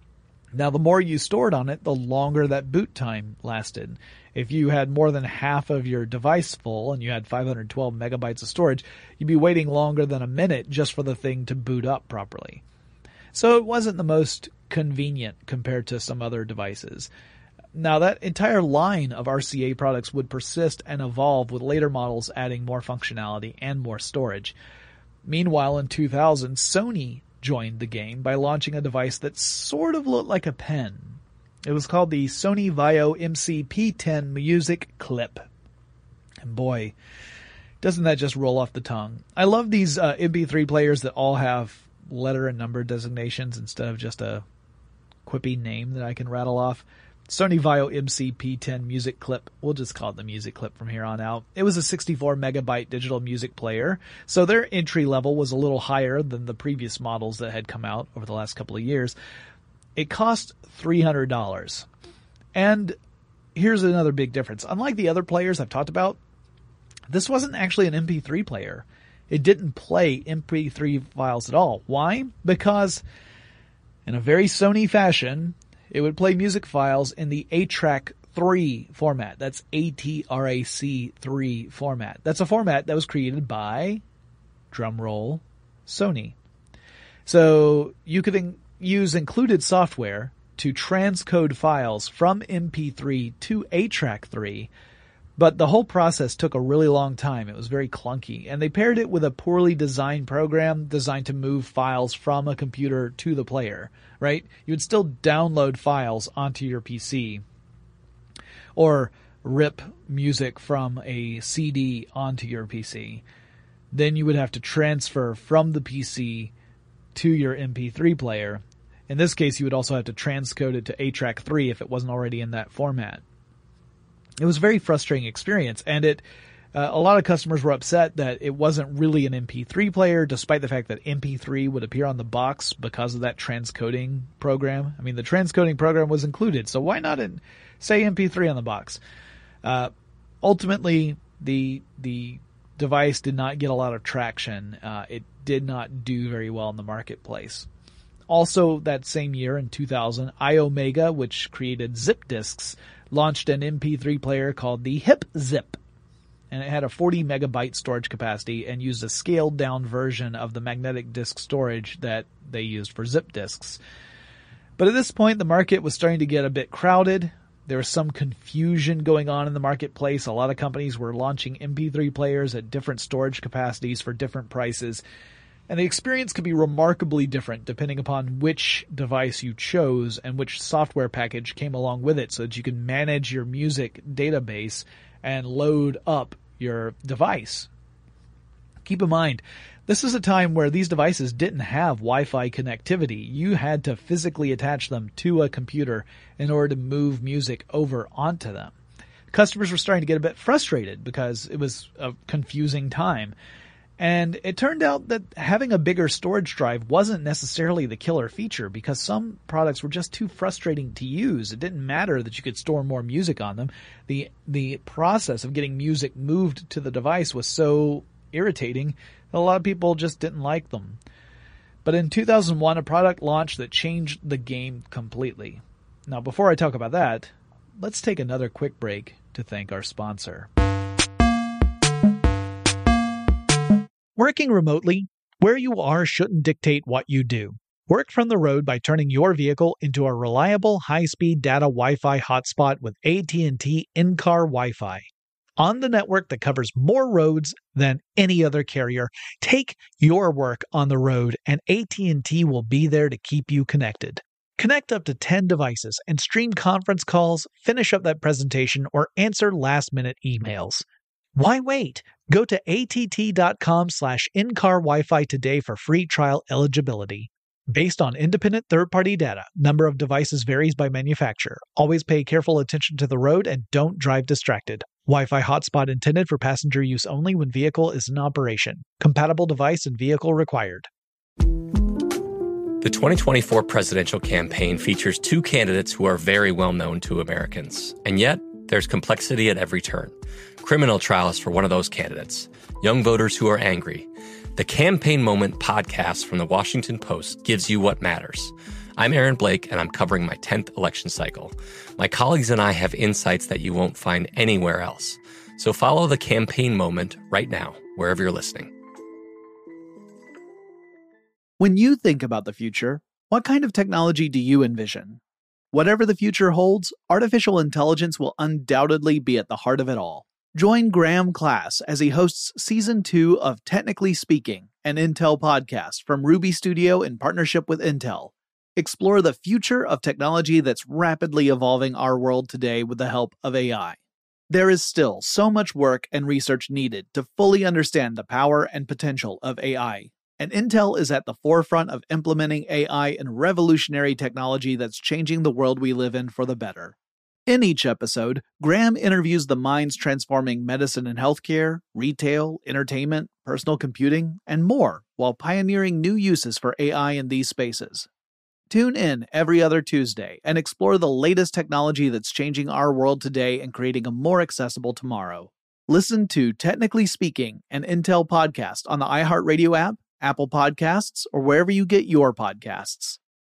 Now, the more you stored on it, the longer that boot time lasted. If you had more than half of your device full and you had five hundred twelve megabytes of storage, you'd be waiting longer than a minute just for the thing to boot up properly. So it wasn't the most convenient compared to some other devices. Now, that entire line of R C A products would persist and evolve, with later models adding more functionality and more storage. Meanwhile, in two thousand, Sony joined the game by launching a device that sort of looked like a pen. It was called the Sony Vaio M C P ten Music Clip. And boy, doesn't that just roll off the tongue. I love these uh, M P three players that all have letter and number designations instead of just a quippy name that I can rattle off. Sony Vaio M C P ten Music Clip. We'll just call it the Music Clip from here on out. It was a sixty-four megabyte digital music player, so their entry level was a little higher than the previous models that had come out over the last couple of years. It cost three hundred dollars. And here's another big difference. Unlike the other players I've talked about, this wasn't actually an M P three player. It didn't play M P three files at all. Why? Because in a very Sony fashion, it would play music files in the A track three format. That's A T R A C three format. That's a format that was created by, drumroll, Sony. So you could in- use included software to transcode files from M P three to A track three, but the whole process took a really long time. It was very clunky, and they paired it with a poorly designed program designed to move files from a computer to the player, right? You would still download files onto your P C or rip music from a C D onto your P C. Then you would have to transfer from the P C to your M P three player. In this case, you would also have to transcode it to A track three if it wasn't already in that format. It was a very frustrating experience, and it uh, a lot of customers were upset that it wasn't really an M P three player, despite the fact that M P three would appear on the box because of that transcoding program. I mean, the transcoding program was included, so why not in, say M P three on the box? Uh, ultimately, the the device did not get a lot of traction. Uh, it did not do very well in the marketplace. Also, that same year in two thousand, iOmega, which created Zip Disks, launched an M P three player called the HipZip. And it had a forty megabyte storage capacity and used a scaled down version of the magnetic disk storage that they used for Zip Disks. But at this point, the market was starting to get a bit crowded. There was some confusion going on in the marketplace. A lot of companies were launching M P three players at different storage capacities for different prices. And the experience could be remarkably different depending upon which device you chose and which software package came along with it, so that you can manage your music database and load up your device. Keep in mind, this is a time where these devices didn't have Wi-Fi connectivity. You had to physically attach them to a computer in order to move music over onto them. Customers were starting to get a bit frustrated because it was a confusing time. And it turned out that having a bigger storage drive wasn't necessarily the killer feature, because some products were just too frustrating to use. It didn't matter that you could store more music on them. The the process of getting music moved to the device was so irritating that a lot of people just didn't like them. But in two thousand one, a product launched that changed the game completely. Now, before I talk about that, let's take another quick break to thank our sponsor. Working remotely, where you are shouldn't dictate what you do. Work from the road by turning your vehicle into a reliable high-speed data Wi-Fi hotspot with A T and T in-car Wi-Fi. On the network that covers more roads than any other carrier, take your work on the road and A T and T will be there to keep you connected. Connect up to ten devices and stream conference calls, finish up that presentation, or answer last-minute emails. Why wait? Go to att.com slash in-car Wi-Fi today for free trial eligibility. Based on independent third-party data, number of devices varies by manufacturer. Always pay careful attention to the road and don't drive distracted. Wi-Fi hotspot intended for passenger use only when vehicle is in operation. Compatible device and vehicle required.
The twenty twenty-four presidential campaign features two candidates who are very well known to Americans. And yet, there's complexity at every turn. Criminal trials for one of those candidates. Young voters who are angry. The Campaign Moment podcast from the Washington Post gives you what matters. I'm Aaron Blake, and I'm covering my tenth election cycle. My colleagues and I have insights that you won't find anywhere else. So follow the Campaign Moment right now, wherever you're listening.
When you think about the future, what kind of technology do you envision? Whatever the future holds, artificial intelligence will undoubtedly be at the heart of it all. Join Graham Class as he hosts Season two of Technically Speaking, an Intel podcast from Ruby Studio in partnership with Intel. Explore the future of technology that's rapidly evolving our world today with the help of A I. There is still so much work and research needed to fully understand the power and potential of A I, and Intel is at the forefront of implementing A I and revolutionary technology that's changing the world we live in for the better. In each episode, Graham interviews the minds transforming medicine and healthcare, retail, entertainment, personal computing, and more, while pioneering new uses for A I in these spaces. Tune in every other Tuesday and explore the latest technology that's changing our world today and creating a more accessible tomorrow. Listen to Technically Speaking, an Intel podcast on the iHeartRadio app, Apple Podcasts, or wherever you get your podcasts.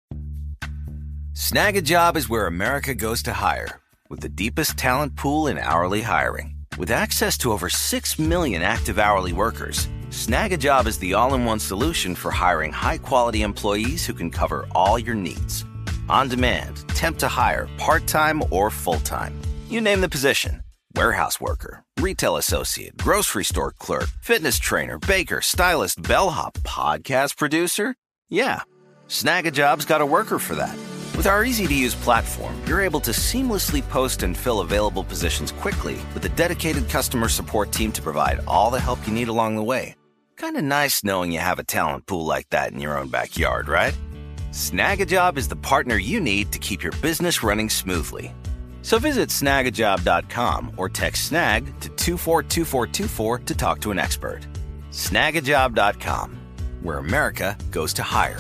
Snag a Job is where America goes to hire, with the deepest talent pool in hourly hiring. With access to over six million active hourly workers, Snag a Job is the all-in-one solution for hiring high-quality employees who can cover all your needs. On demand, temp to hire, part-time or full-time. You name the position. Warehouse worker, retail associate, grocery store clerk, fitness trainer, baker, stylist, bellhop, podcast producer. Yeah, Snag a Job's got a worker for that. With our easy-to-use platform, you're able to seamlessly post and fill available positions quickly with a dedicated customer support team to provide all the help you need along the way. Kind of nice knowing you have a talent pool like that in your own backyard, right? Snag a Job is the partner you need to keep your business running smoothly. So visit snag a job dot com or text SNAG to two four two four two four to talk to an expert. snag a job dot com, where America goes to hire.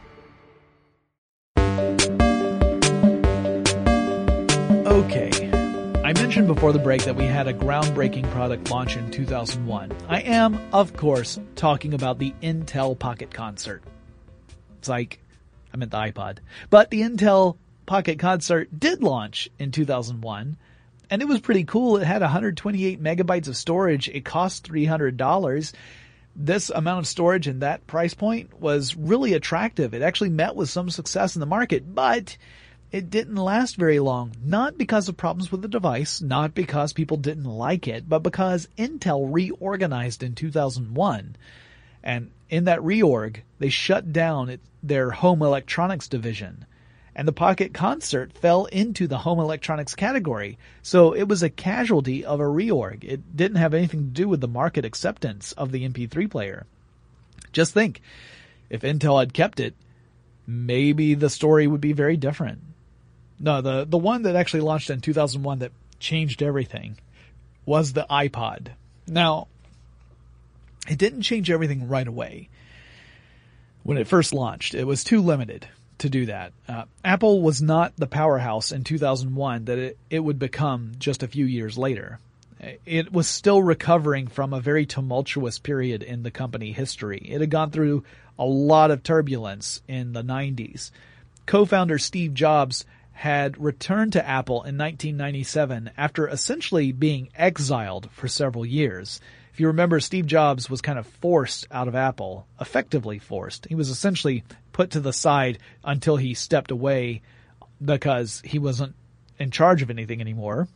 Okay, I mentioned before the break that we had a groundbreaking product launch in two thousand one. I am, of course, talking about the Intel Pocket Concert. It's like, I meant the iPod. But the Intel Pocket Concert did launch in two thousand one, and it was pretty cool. It had one hundred twenty-eight megabytes of storage. It cost three hundred dollars. This amount of storage and that price point was really attractive. It actually met with some success in the market, but it didn't last very long. Not because of problems with the device, not because people didn't like it, but because Intel reorganized in two thousand one. And in that reorg, they shut down it, their home electronics division. And the Pocket Concert fell into the home electronics category. So it was a casualty of a reorg. It didn't have anything to do with the market acceptance of the M P three player. Just think, if Intel had kept it, maybe the story would be very different. No, the, the one that actually launched in two thousand one that changed everything was the iPod. Now, it didn't change everything right away. When it first launched, it was too limited to do that. Uh, Apple was not the powerhouse in two thousand one that it, it would become just a few years later. It was still recovering from a very tumultuous period in the company history. It had gone through a lot of turbulence in the nineties. Co-founder Steve Jobs had returned to Apple in nineteen ninety-seven after essentially being exiled for several years, If you remember, Steve Jobs was kind of forced out of Apple, effectively forced. He was essentially put to the side until he stepped away because he wasn't in charge of anything anymore.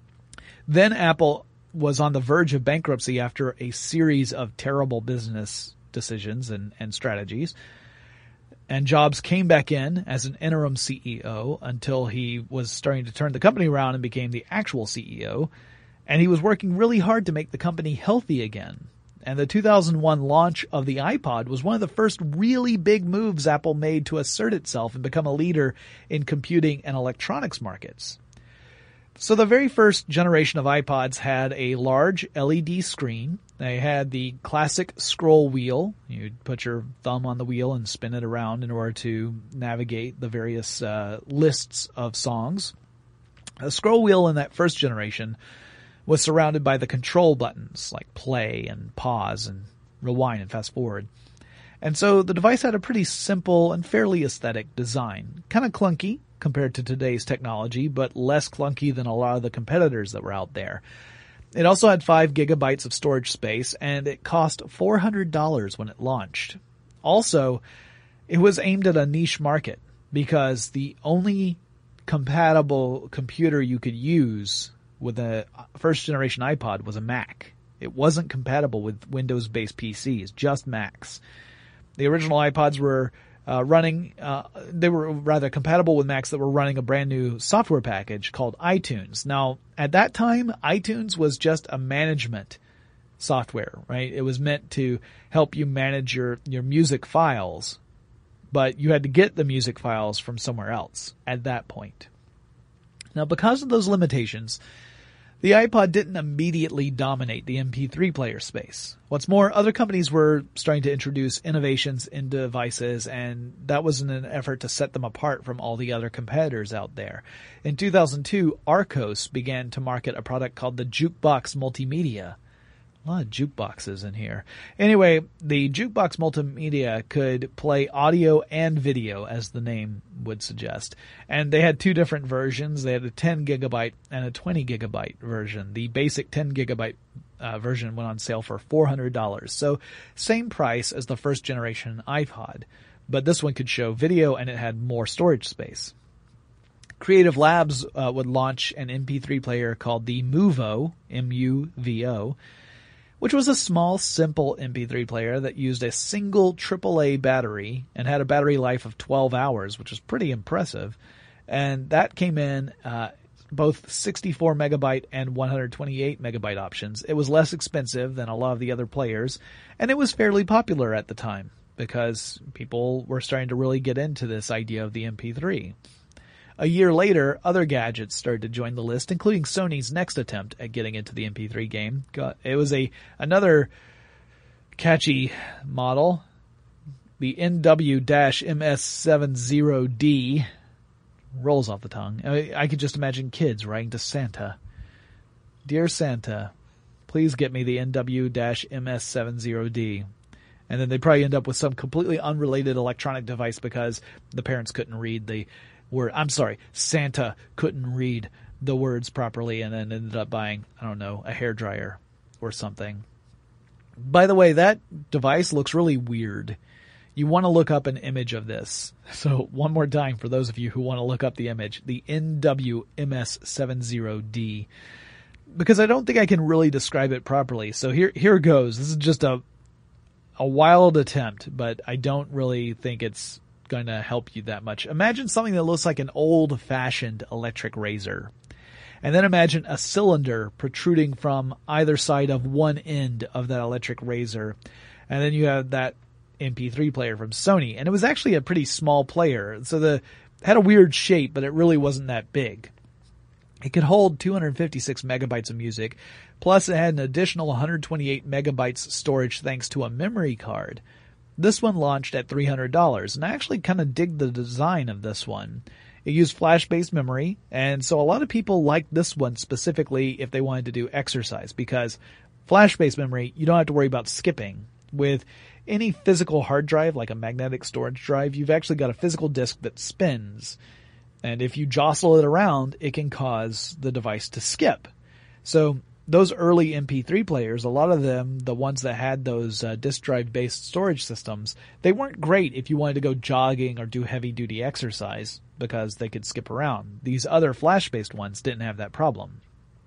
Then Apple was on the verge of bankruptcy after a series of terrible business decisions and, and strategies. And Jobs came back in as an interim C E O until he was starting to turn the company around and became the actual C E O. And he was working really hard to make the company healthy again. And the two thousand one launch of the iPod was one of the first really big moves Apple made to assert itself and become a leader in computing and electronics markets. So the very first generation of iPods had a large L E D screen. They had the classic scroll wheel. You'd put your thumb on the wheel and spin it around in order to navigate the various uh, lists of songs. A scroll wheel in that first generation was surrounded by the control buttons like play and pause and rewind and fast forward. And so the device had a pretty simple and fairly aesthetic design. Kind of clunky compared to today's technology, but less clunky than a lot of the competitors that were out there. It also had five gigabytes of storage space, and it cost four hundred dollars when it launched. Also, it was aimed at a niche market because the only compatible computer you could use with a first-generation iPod was a Mac. It wasn't compatible with Windows-based P Cs, just Macs. The original iPods were uh, running, uh, they were rather compatible with Macs that were running a brand new software package called iTunes. Now, at that time, iTunes was just a management software, right? It was meant to help you manage your, your music files, but you had to get the music files from somewhere else at that point. Now, because of those limitations, the iPod didn't immediately dominate the M P three player space. What's more, other companies were starting to introduce innovations in devices, and that was in an effort to set them apart from all the other competitors out there. In two thousand two, Archos began to market a product called the Jukebox Multimedia. A lot of jukeboxes in here. Anyway, the Jukebox Multimedia could play audio and video, as the name would suggest. And they had two different versions. They had a ten gigabyte and a twenty gigabyte version. The basic ten gigabyte uh, version went on sale for four hundred dollars. So same price as the first generation iPod. But this one could show video and it had more storage space. Creative Labs uh, would launch an M P three player called the Muvo, M U V O, which was a small, simple M P three player that used a single triple A battery and had a battery life of twelve hours, which was pretty impressive. And that came in uh, both sixty-four megabyte and one hundred twenty-eight megabyte options. It was less expensive than a lot of the other players, and it was fairly popular at the time because people were starting to really get into this idea of the M P three. A year later, other gadgets started to join the list, including Sony's next attempt at getting into the M P three game. It was a another catchy model, the N W M S seventy D. Rolls off the tongue. I, I could just imagine kids writing to Santa. Dear Santa, please get me the N W M S seventy D. And then they probably end up with some completely unrelated electronic device because the parents couldn't read the word. I'm sorry, Santa couldn't read the words properly and then ended up buying, I don't know, a hairdryer or something. By the way, that device looks really weird. You want to look up an image of this. So one more time for those of you who want to look up the image, the N W M S seventy D, because I don't think I can really describe it properly. So here, here goes. This is just a, a wild attempt, but I don't really think it's going to help you that much. Imagine something that looks like an old-fashioned electric razor. And then imagine a cylinder protruding from either side of one end of that electric razor. And then you have that M P three player from Sony. And it was actually a pretty small player. So the it had a weird shape, but it really wasn't that big. It could hold two hundred fifty-six megabytes of music. Plus it had an additional one hundred twenty-eight megabytes storage thanks to a memory card. This one launched at three hundred dollars, and I actually kind of dig the design of this one. It used flash-based memory, and so a lot of people liked this one specifically if they wanted to do exercise, because flash-based memory, you don't have to worry about skipping. With any physical hard drive, like a magnetic storage drive, you've actually got a physical disk that spins, and if you jostle it around, it can cause the device to skip. So those early M P three players, a lot of them, the ones that had those uh, disk drive-based storage systems, they weren't great if you wanted to go jogging or do heavy-duty exercise because they could skip around. These other flash-based ones didn't have that problem.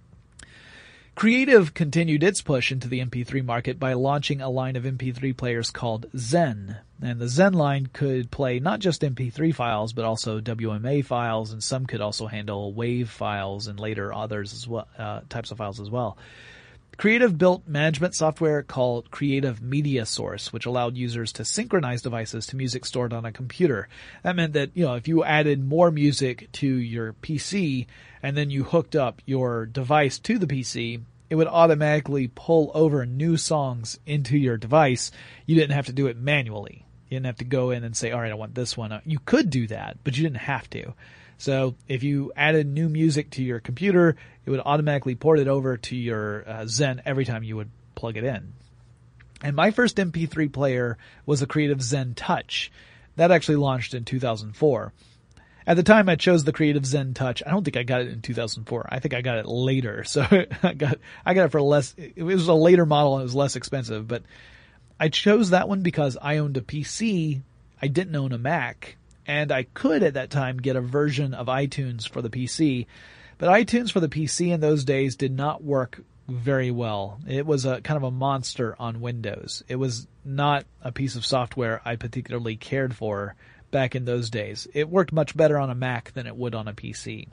Creative continued its push into the M P three market by launching a line of M P three players called Zen. And the Zen line could play not just M P three files, but also W M A files, and some could also handle WAV files and later others as well, uh, types of files as well. Creative built management software called Creative Media Source, which allowed users to synchronize devices to music stored on a computer. That meant that, you know, if you added more music to your P C and then you hooked up your device to the P C, it would automatically pull over new songs into your device. You didn't have to do it manually. You didn't have to go in and say, all right, I want this one. You could do that, but you didn't have to. So if you added new music to your computer, it would automatically port it over to your uh, Zen every time you would plug it in. And my first M P three player was a Creative Zen Touch. That actually launched in two thousand four. At the time I chose the Creative Zen Touch, I don't think I got it in two thousand four. I think I got it later. So I got I got it for less. It was a later model and it was less expensive. But I chose that one because I owned a P C. I didn't own a Mac. And I could at that time get a version of iTunes for the P C. But iTunes for the P C in those days did not work very well. It was a kind of a monster on Windows. It was not a piece of software I particularly cared for back in those days. It worked much better on a Mac than it would on a P C.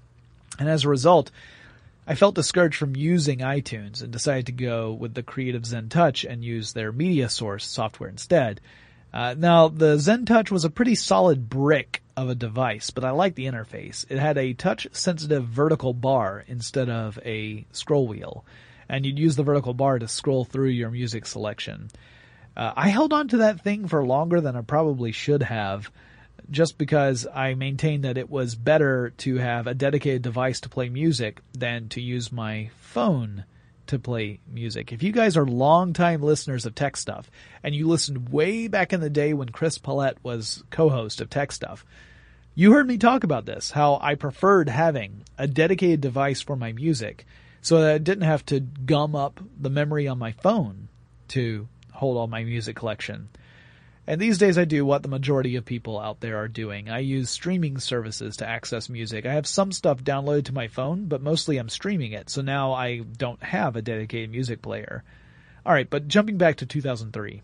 And as a result, I felt discouraged from using iTunes and decided to go with the Creative Zen Touch and use their Media Source software instead. Uh, now, the Zen Touch was a pretty solid brick of a device, but I liked the interface. It had a touch-sensitive vertical bar instead of a scroll wheel, and you'd use the vertical bar to scroll through your music selection. Uh, I held on to that thing for longer than I probably should have, just because I maintained that it was better to have a dedicated device to play music than to use my phone to play music. If you guys are longtime listeners of Tech Stuff, and you listened way back in the day when Chris Paulette was co-host of Tech Stuff, you heard me talk about this, how I preferred having a dedicated device for my music so that I didn't have to gum up the memory on my phone to hold all my music collection. And these days I do what the majority of people out there are doing. I use streaming services to access music. I have some stuff downloaded to my phone, but mostly I'm streaming it, so now I don't have a dedicated music player. Alright, but jumping back to two thousand three.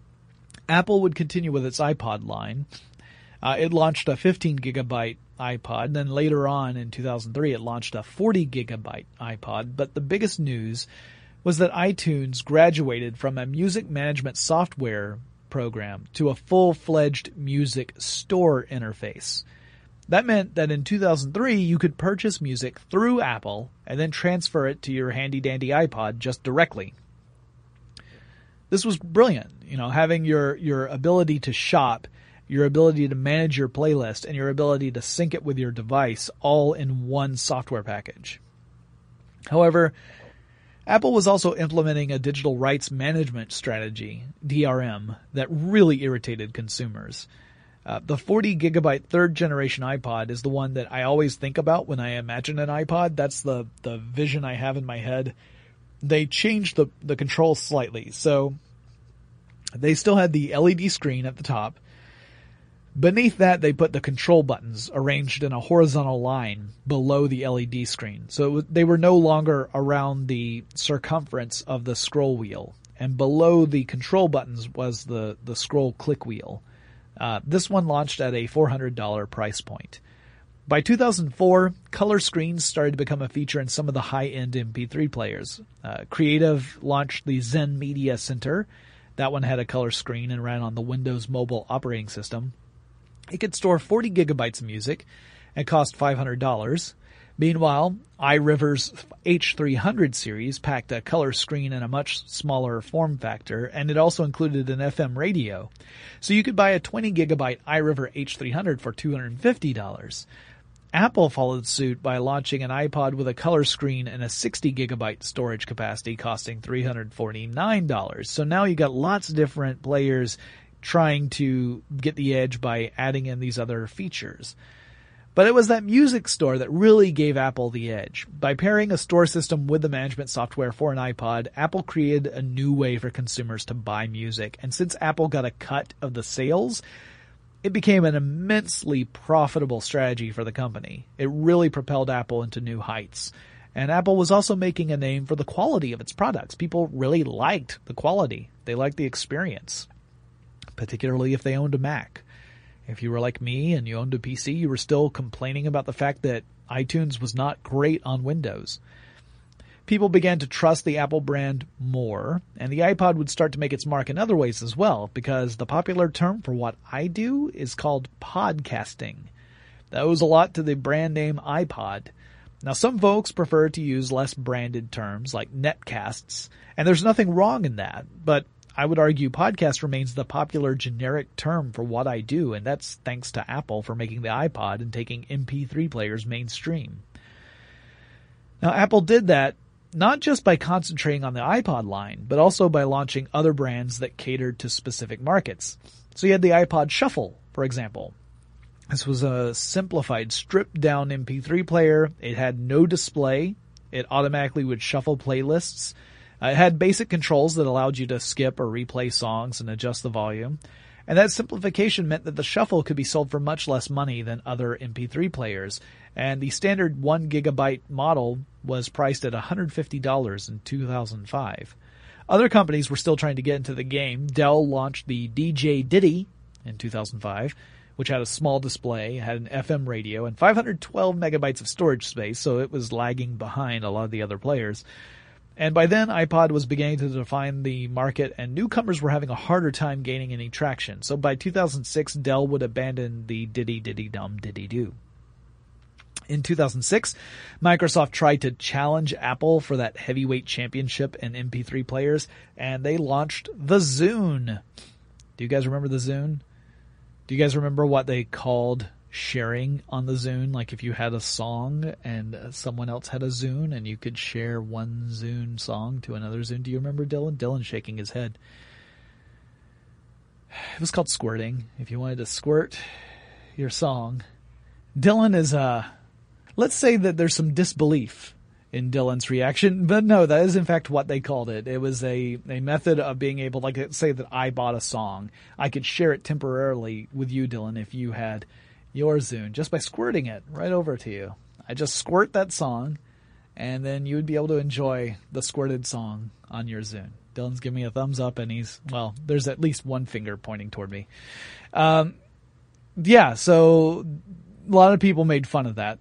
Apple would continue with its iPod line. Uh, it launched a fifteen gigabyte iPod, and then later on in two thousand three it launched a forty gigabyte iPod, but the biggest news was that iTunes graduated from a music management software program to a full-fledged music store interface. That meant that in two thousand three you could purchase music through Apple and then transfer it to your handy-dandy iPod just directly. This was brilliant, you know, having your, your ability to shop, your ability to manage your playlist, and your ability to sync it with your device all in one software package. However, Apple was also implementing a digital rights management strategy, D R M, that really irritated consumers. Uh, the forty gigabyte third generation iPod is the one that I always think about when I imagine an iPod. That's the, the vision I have in my head. They changed the, the controls slightly. So they still had the L E D screen at the top. Beneath that, they put the control buttons arranged in a horizontal line below the L E D screen. So it was, they were no longer around the circumference of the scroll wheel. And below the control buttons was the, the scroll click wheel. Uh, this one launched at a four hundred dollars price point. By two thousand four, color screens started to become a feature in some of the high-end M P three players. Uh, Creative launched the Zen Media Center. That one had a color screen and ran on the Windows Mobile operating system. It could store forty gigabytes of music and cost five hundred dollars. Meanwhile, iRiver's H three hundred series packed a color screen in a much smaller form factor, and it also included an F M radio. So you could buy a twenty gigabyte iRiver H three hundred for two hundred fifty dollars. Apple followed suit by launching an iPod with a color screen and a sixty gigabyte storage capacity costing three hundred forty-nine dollars. So now you got lots of different players trying to get the edge by adding in these other features. But it was that music store that really gave Apple the edge. By pairing a store system with the management software for an iPod, Apple created a new way for consumers to buy music. And since Apple got a cut of the sales, it became an immensely profitable strategy for the company. It really propelled Apple into new heights. And Apple was also making a name for the quality of its products. People really liked the quality. They liked the experience, particularly if they owned a Mac. If you were like me and you owned a P C, you were still complaining about the fact that iTunes was not great on Windows. People began to trust the Apple brand more, and the iPod would start to make its mark in other ways as well, because the popular term for what I do is called podcasting. That owes a lot to the brand name iPod. Now, some folks prefer to use less branded terms like netcasts, and there's nothing wrong in that, but I would argue podcast remains the popular generic term for what I do, and that's thanks to Apple for making the iPod and taking M P three players mainstream. Now, Apple did that not just by concentrating on the iPod line, but also by launching other brands that catered to specific markets. So you had the iPod Shuffle, for example. This was a simplified, stripped-down M P three player. It had no display. It automatically would shuffle playlists. Uh, it had basic controls that allowed you to skip or replay songs and adjust the volume. And that simplification meant that the Shuffle could be sold for much less money than other M P three players. And the standard one gigabyte model was priced at one hundred fifty dollars in two thousand five. Other companies were still trying to get into the game. Dell launched the D J Ditty in two thousand five, which had a small display, had an F M radio, and five hundred twelve megabytes of storage space, so it was lagging behind a lot of the other players. And by then, iPod was beginning to define the market, and newcomers were having a harder time gaining any traction. So by two thousand six, Dell would abandon the Diddy Diddy Dum Diddy Do. In two thousand six, Microsoft tried to challenge Apple for that heavyweight championship in M P three players, and they launched the Zune. Do you guys remember the Zune? Do you guys remember what they called sharing on the Zune? Like if you had a song and someone else had a Zune and you could share one Zune song to another Zune. Do you remember Dylan? Dylan's shaking his head. It was called squirting. If you wanted to squirt your song. Dylan is, uh, let's say that there's some disbelief in Dylan's reaction, but no, that is in fact what they called it. It was a, a method of being able, like say that I bought a song. I could share it temporarily with you, Dylan, if you had your Zune, just by squirting it right over to you. I just squirt that song, and then you would be able to enjoy the squirted song on your Zune. Dylan's giving me a thumbs up, and he's, well, there's at least one finger pointing toward me. Um, yeah, so a lot of people made fun of that,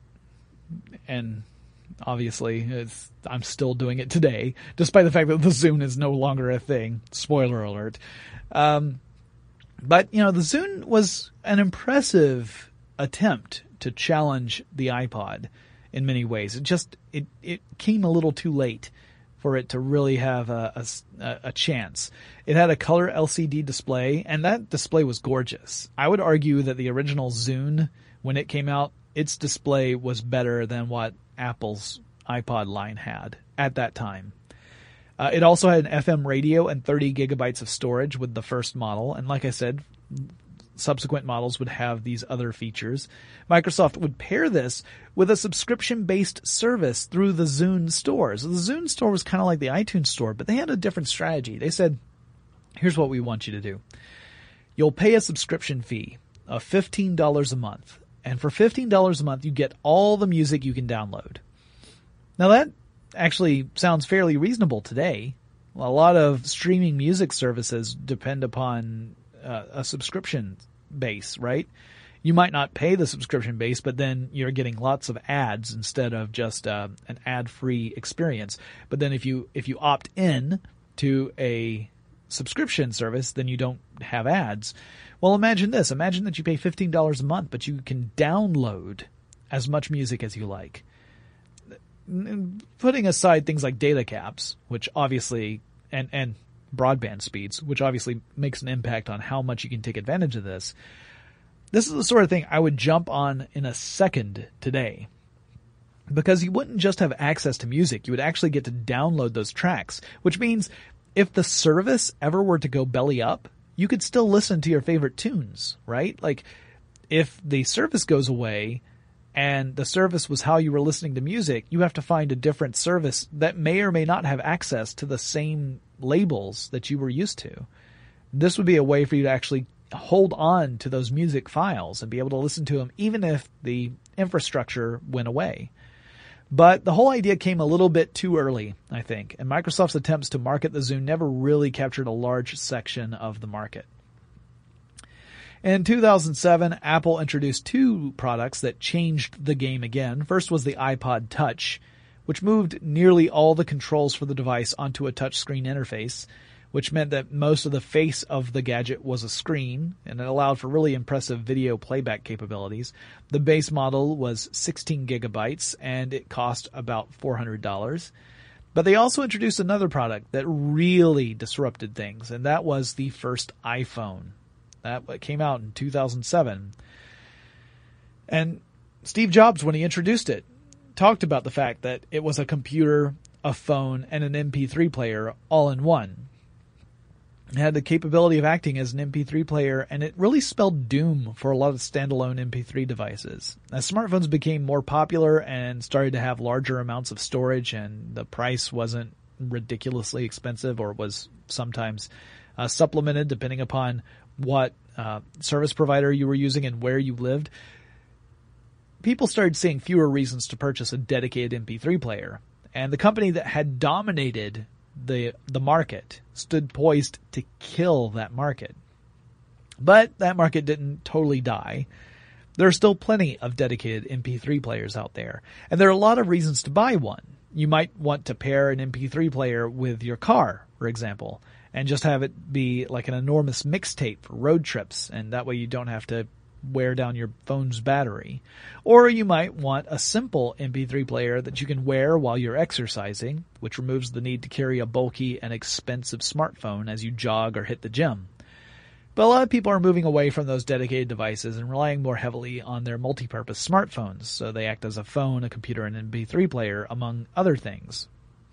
and obviously it's, I'm still doing it today, despite the fact that the Zune is no longer a thing. Spoiler alert. Um, but, you know, the Zune was an impressive attempt to challenge the iPod in many ways. It just, it, it came a little too late for it to really have a, a, a chance. It had a color L C D display, and that display was gorgeous. I would argue that the original Zune, when it came out, its display was better than what Apple's iPod line had at that time. Uh, it also had an F M radio and thirty gigabytes of storage with the first model, and like I said, subsequent models would have these other features. Microsoft would pair this with a subscription-based service through the Zune store. So the Zune store was kind of like the iTunes store, but they had a different strategy. They said, here's what we want you to do. You'll pay a subscription fee of fifteen dollars a month, and for fifteen dollars a month, you get all the music you can download. Now that actually sounds fairly reasonable today. A lot of streaming music services depend upon Uh, a subscription base, right? You might not pay the subscription base, but then you're getting lots of ads instead of just uh, an ad-free experience. But then if you if you opt in to a subscription service, then you don't have ads. Well, imagine this. Imagine that you pay fifteen dollars a month, but you can download as much music as you like. Putting aside things like data caps, which obviously, and and broadband speeds, which obviously makes an impact on how much you can take advantage of this. This is the sort of thing I would jump on in a second today. Because you wouldn't just have access to music, you would actually get to download those tracks, which means if the service ever were to go belly up, you could still listen to your favorite tunes, right? Like, if the service goes away and the service was how you were listening to music, you have to find a different service that may or may not have access to the same labels that you were used to. This would be a way for you to actually hold on to those music files and be able to listen to them even if the infrastructure went away. But the whole idea came a little bit too early, I think, and Microsoft's attempts to market the Zune never really captured a large section of the market. In two thousand seven, Apple introduced two products that changed the game again. First was the iPod Touch, which moved nearly all the controls for the device onto a touchscreen interface, which meant that most of the face of the gadget was a screen, and it allowed for really impressive video playback capabilities. The base model was sixteen gigabytes, and it cost about four hundred dollars. But they also introduced another product that really disrupted things, and that was the first iPhone. That came out in two thousand seven. And Steve Jobs, when he introduced it, talked about the fact that it was a computer, a phone, and an M P three player all in one. It had the capability of acting as an M P three player, and it really spelled doom for a lot of standalone M P three devices. As smartphones became more popular and started to have larger amounts of storage, and the price wasn't ridiculously expensive or was sometimes uh, supplemented depending upon what uh, service provider you were using and where you lived, people started seeing fewer reasons to purchase a dedicated M P three player. And the company that had dominated the the market stood poised to kill that market. But that market didn't totally die. There are still plenty of dedicated M P three players out there. And there are a lot of reasons to buy one. You might want to pair an M P three player with your car, for example, and just have it be like an enormous mixtape for road trips, and that way you don't have to wear down your phone's battery. Or you might want a simple M P three player that you can wear while you're exercising, which removes the need to carry a bulky and expensive smartphone as you jog or hit the gym. But a lot of people are moving away from those dedicated devices and relying more heavily on their multi-purpose smartphones, so they act as a phone, a computer, and an M P three player, among other things.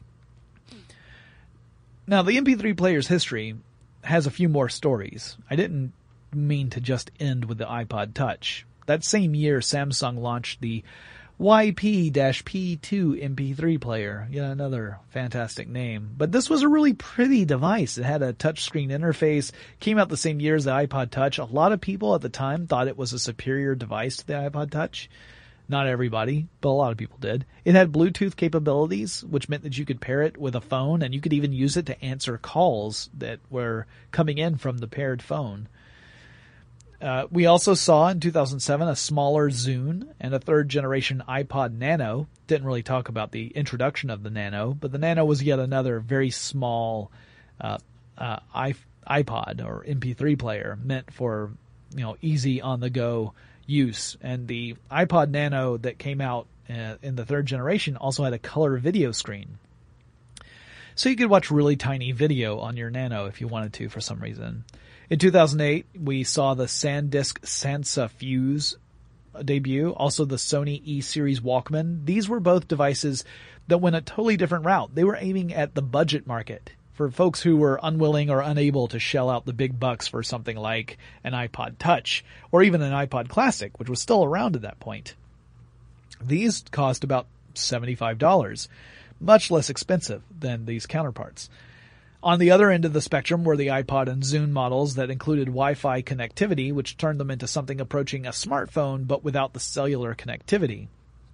Now, the M P three player's history has a few more stories. I didn't mean to just end with the iPod Touch. That same year, Samsung launched the Y P P two M P three player. Yeah, another fantastic name. But this was a really pretty device. It had a touchscreen interface, came out the same year as the iPod Touch. A lot of people at the time thought it was a superior device to the iPod Touch. Not everybody, but a lot of people did. It had Bluetooth capabilities, which meant that you could pair it with a phone, and you could even use it to answer calls that were coming in from the paired phone. Uh, we also saw in two thousand seven a smaller Zune and a third generation iPod Nano. Didn't really talk about the introduction of the Nano, but the Nano was yet another very small uh, uh, iPod or M P three player meant for, you know, easy on the go use. And the iPod Nano that came out uh, in the third generation also had a color video screen. So you could watch really tiny video on your Nano if you wanted to for some reason. In two thousand eight, we saw the SanDisk Sansa Fuse debut, also the Sony E-Series Walkman. These were both devices that went a totally different route. They were aiming at the budget market for folks who were unwilling or unable to shell out the big bucks for something like an iPod Touch or even an iPod Classic, which was still around at that point. These cost about seventy-five dollars, much less expensive than these counterparts. On the other end of the spectrum were the iPod and Zune models that included Wi-Fi connectivity, which turned them into something approaching a smartphone but without the cellular connectivity.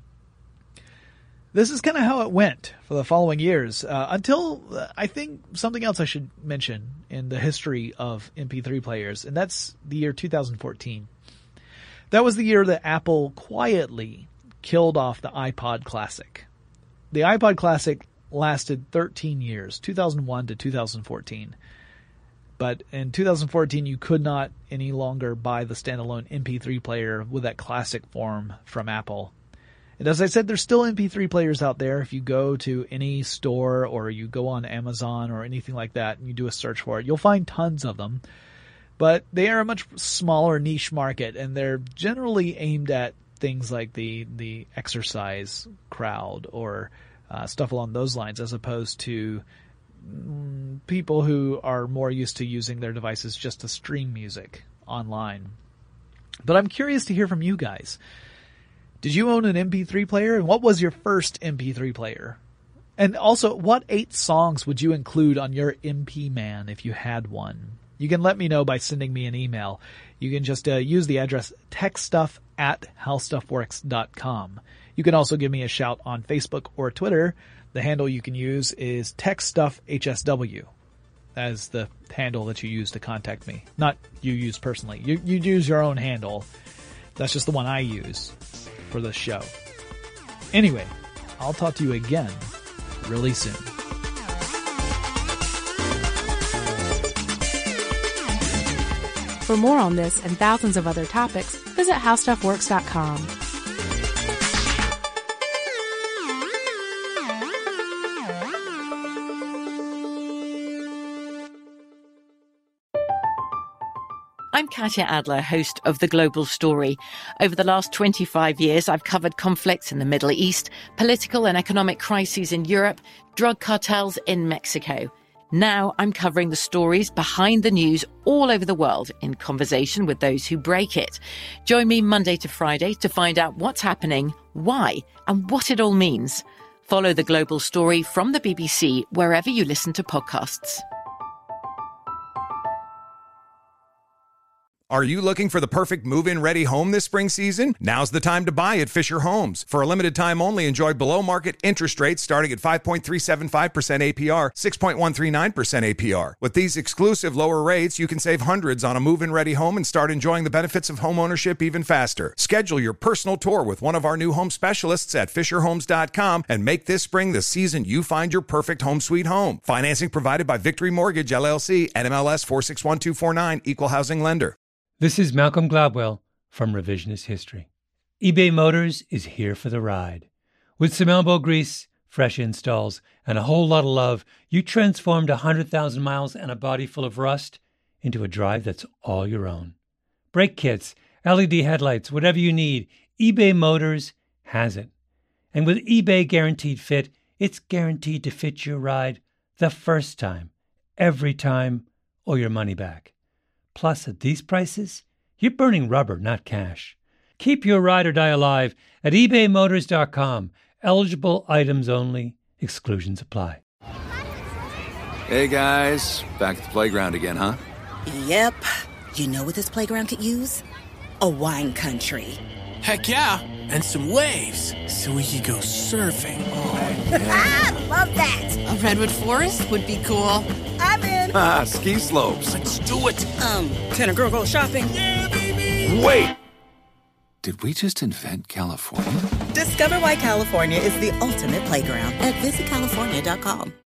This is kind of how it went for the following years, uh, until uh, I think something else I should mention in the history of M P three players, and that's the year two thousand fourteen. That was the year that Apple quietly killed off the iPod Classic. The iPod Classic lasted thirteen years, two thousand one to two thousand fourteen. But in two thousand fourteen, you could not any longer buy the standalone M P three player with that classic form from Apple. And as I said, there's still M P three players out there. If you go to any store or you go on Amazon or anything like that and you do a search for it, you'll find tons of them. But they are a much smaller niche market, and they're generally aimed at things like the, the exercise crowd or Uh, stuff along those lines, as opposed to mm, people who are more used to using their devices just to stream music online. But I'm curious to hear from you guys. Did you own an M P three player? And what was your first M P three player? And also, what eight songs would you include on your M P Man if you had one? You can let me know by sending me an email. You can just uh, use the address techstuff at howstuffworks dot com. You can also give me a shout on Facebook or Twitter. The handle you can use is techstuffhsw. That is the handle that you use to contact me. Not you use personally. You, you use your own handle. That's just the one I use for the show. Anyway, I'll talk to you again really soon.
For more on this and thousands of other topics, visit how stuff works dot com.
I'm Katya Adler, host of The Global Story. Over the last twenty-five years, I've covered conflicts in the Middle East, political and economic crises in Europe, drug cartels in Mexico. Now I'm covering the stories behind the news all over the world in conversation with those who break it. Join me Monday to Friday to find out what's happening, why, and what it all means. Follow The Global Story from the B B C wherever you listen to podcasts.
Are you looking for the perfect move-in ready home this spring season? Now's the time to buy at Fisher Homes. For a limited time only, enjoy below-market interest rates starting at five point three seven five percent A P R, six point one three nine percent A P R. With these exclusive lower rates, you can save hundreds on a move-in ready home and start enjoying the benefits of home ownership even faster. Schedule your personal tour with one of our new home specialists at fisher homes dot com and make this spring the season you find your perfect home sweet home. Financing provided by Victory Mortgage, L L C, N M L S four six one two four nine, Equal Housing Lender.
This is Malcolm Gladwell from Revisionist History. eBay Motors is here for the ride. With some elbow grease, fresh installs, and a whole lot of love, you transformed one hundred thousand miles and a body full of rust into a drive that's all your own. Brake kits, L E D headlights, whatever you need, eBay Motors has it. And with eBay Guaranteed Fit, it's guaranteed to fit your ride the first time, every time, or your money back. Plus, at these prices, you're burning rubber, not cash. Keep your ride or die alive at ebay motors dot com. Eligible items only. Exclusions apply.
Hey, guys. Back at the playground again, huh?
Yep. You know what this playground could use? A wine country.
Heck yeah. And some waves so we could go surfing.
Oh, yeah. Love that.
A redwood forest would be cool.
I'm in.
Ah, ski slopes.
Let's do it.
Um, can a girl go shopping?
Yeah, baby.
Wait. Did we just invent California?
Discover why California is the ultimate playground at visit california dot com.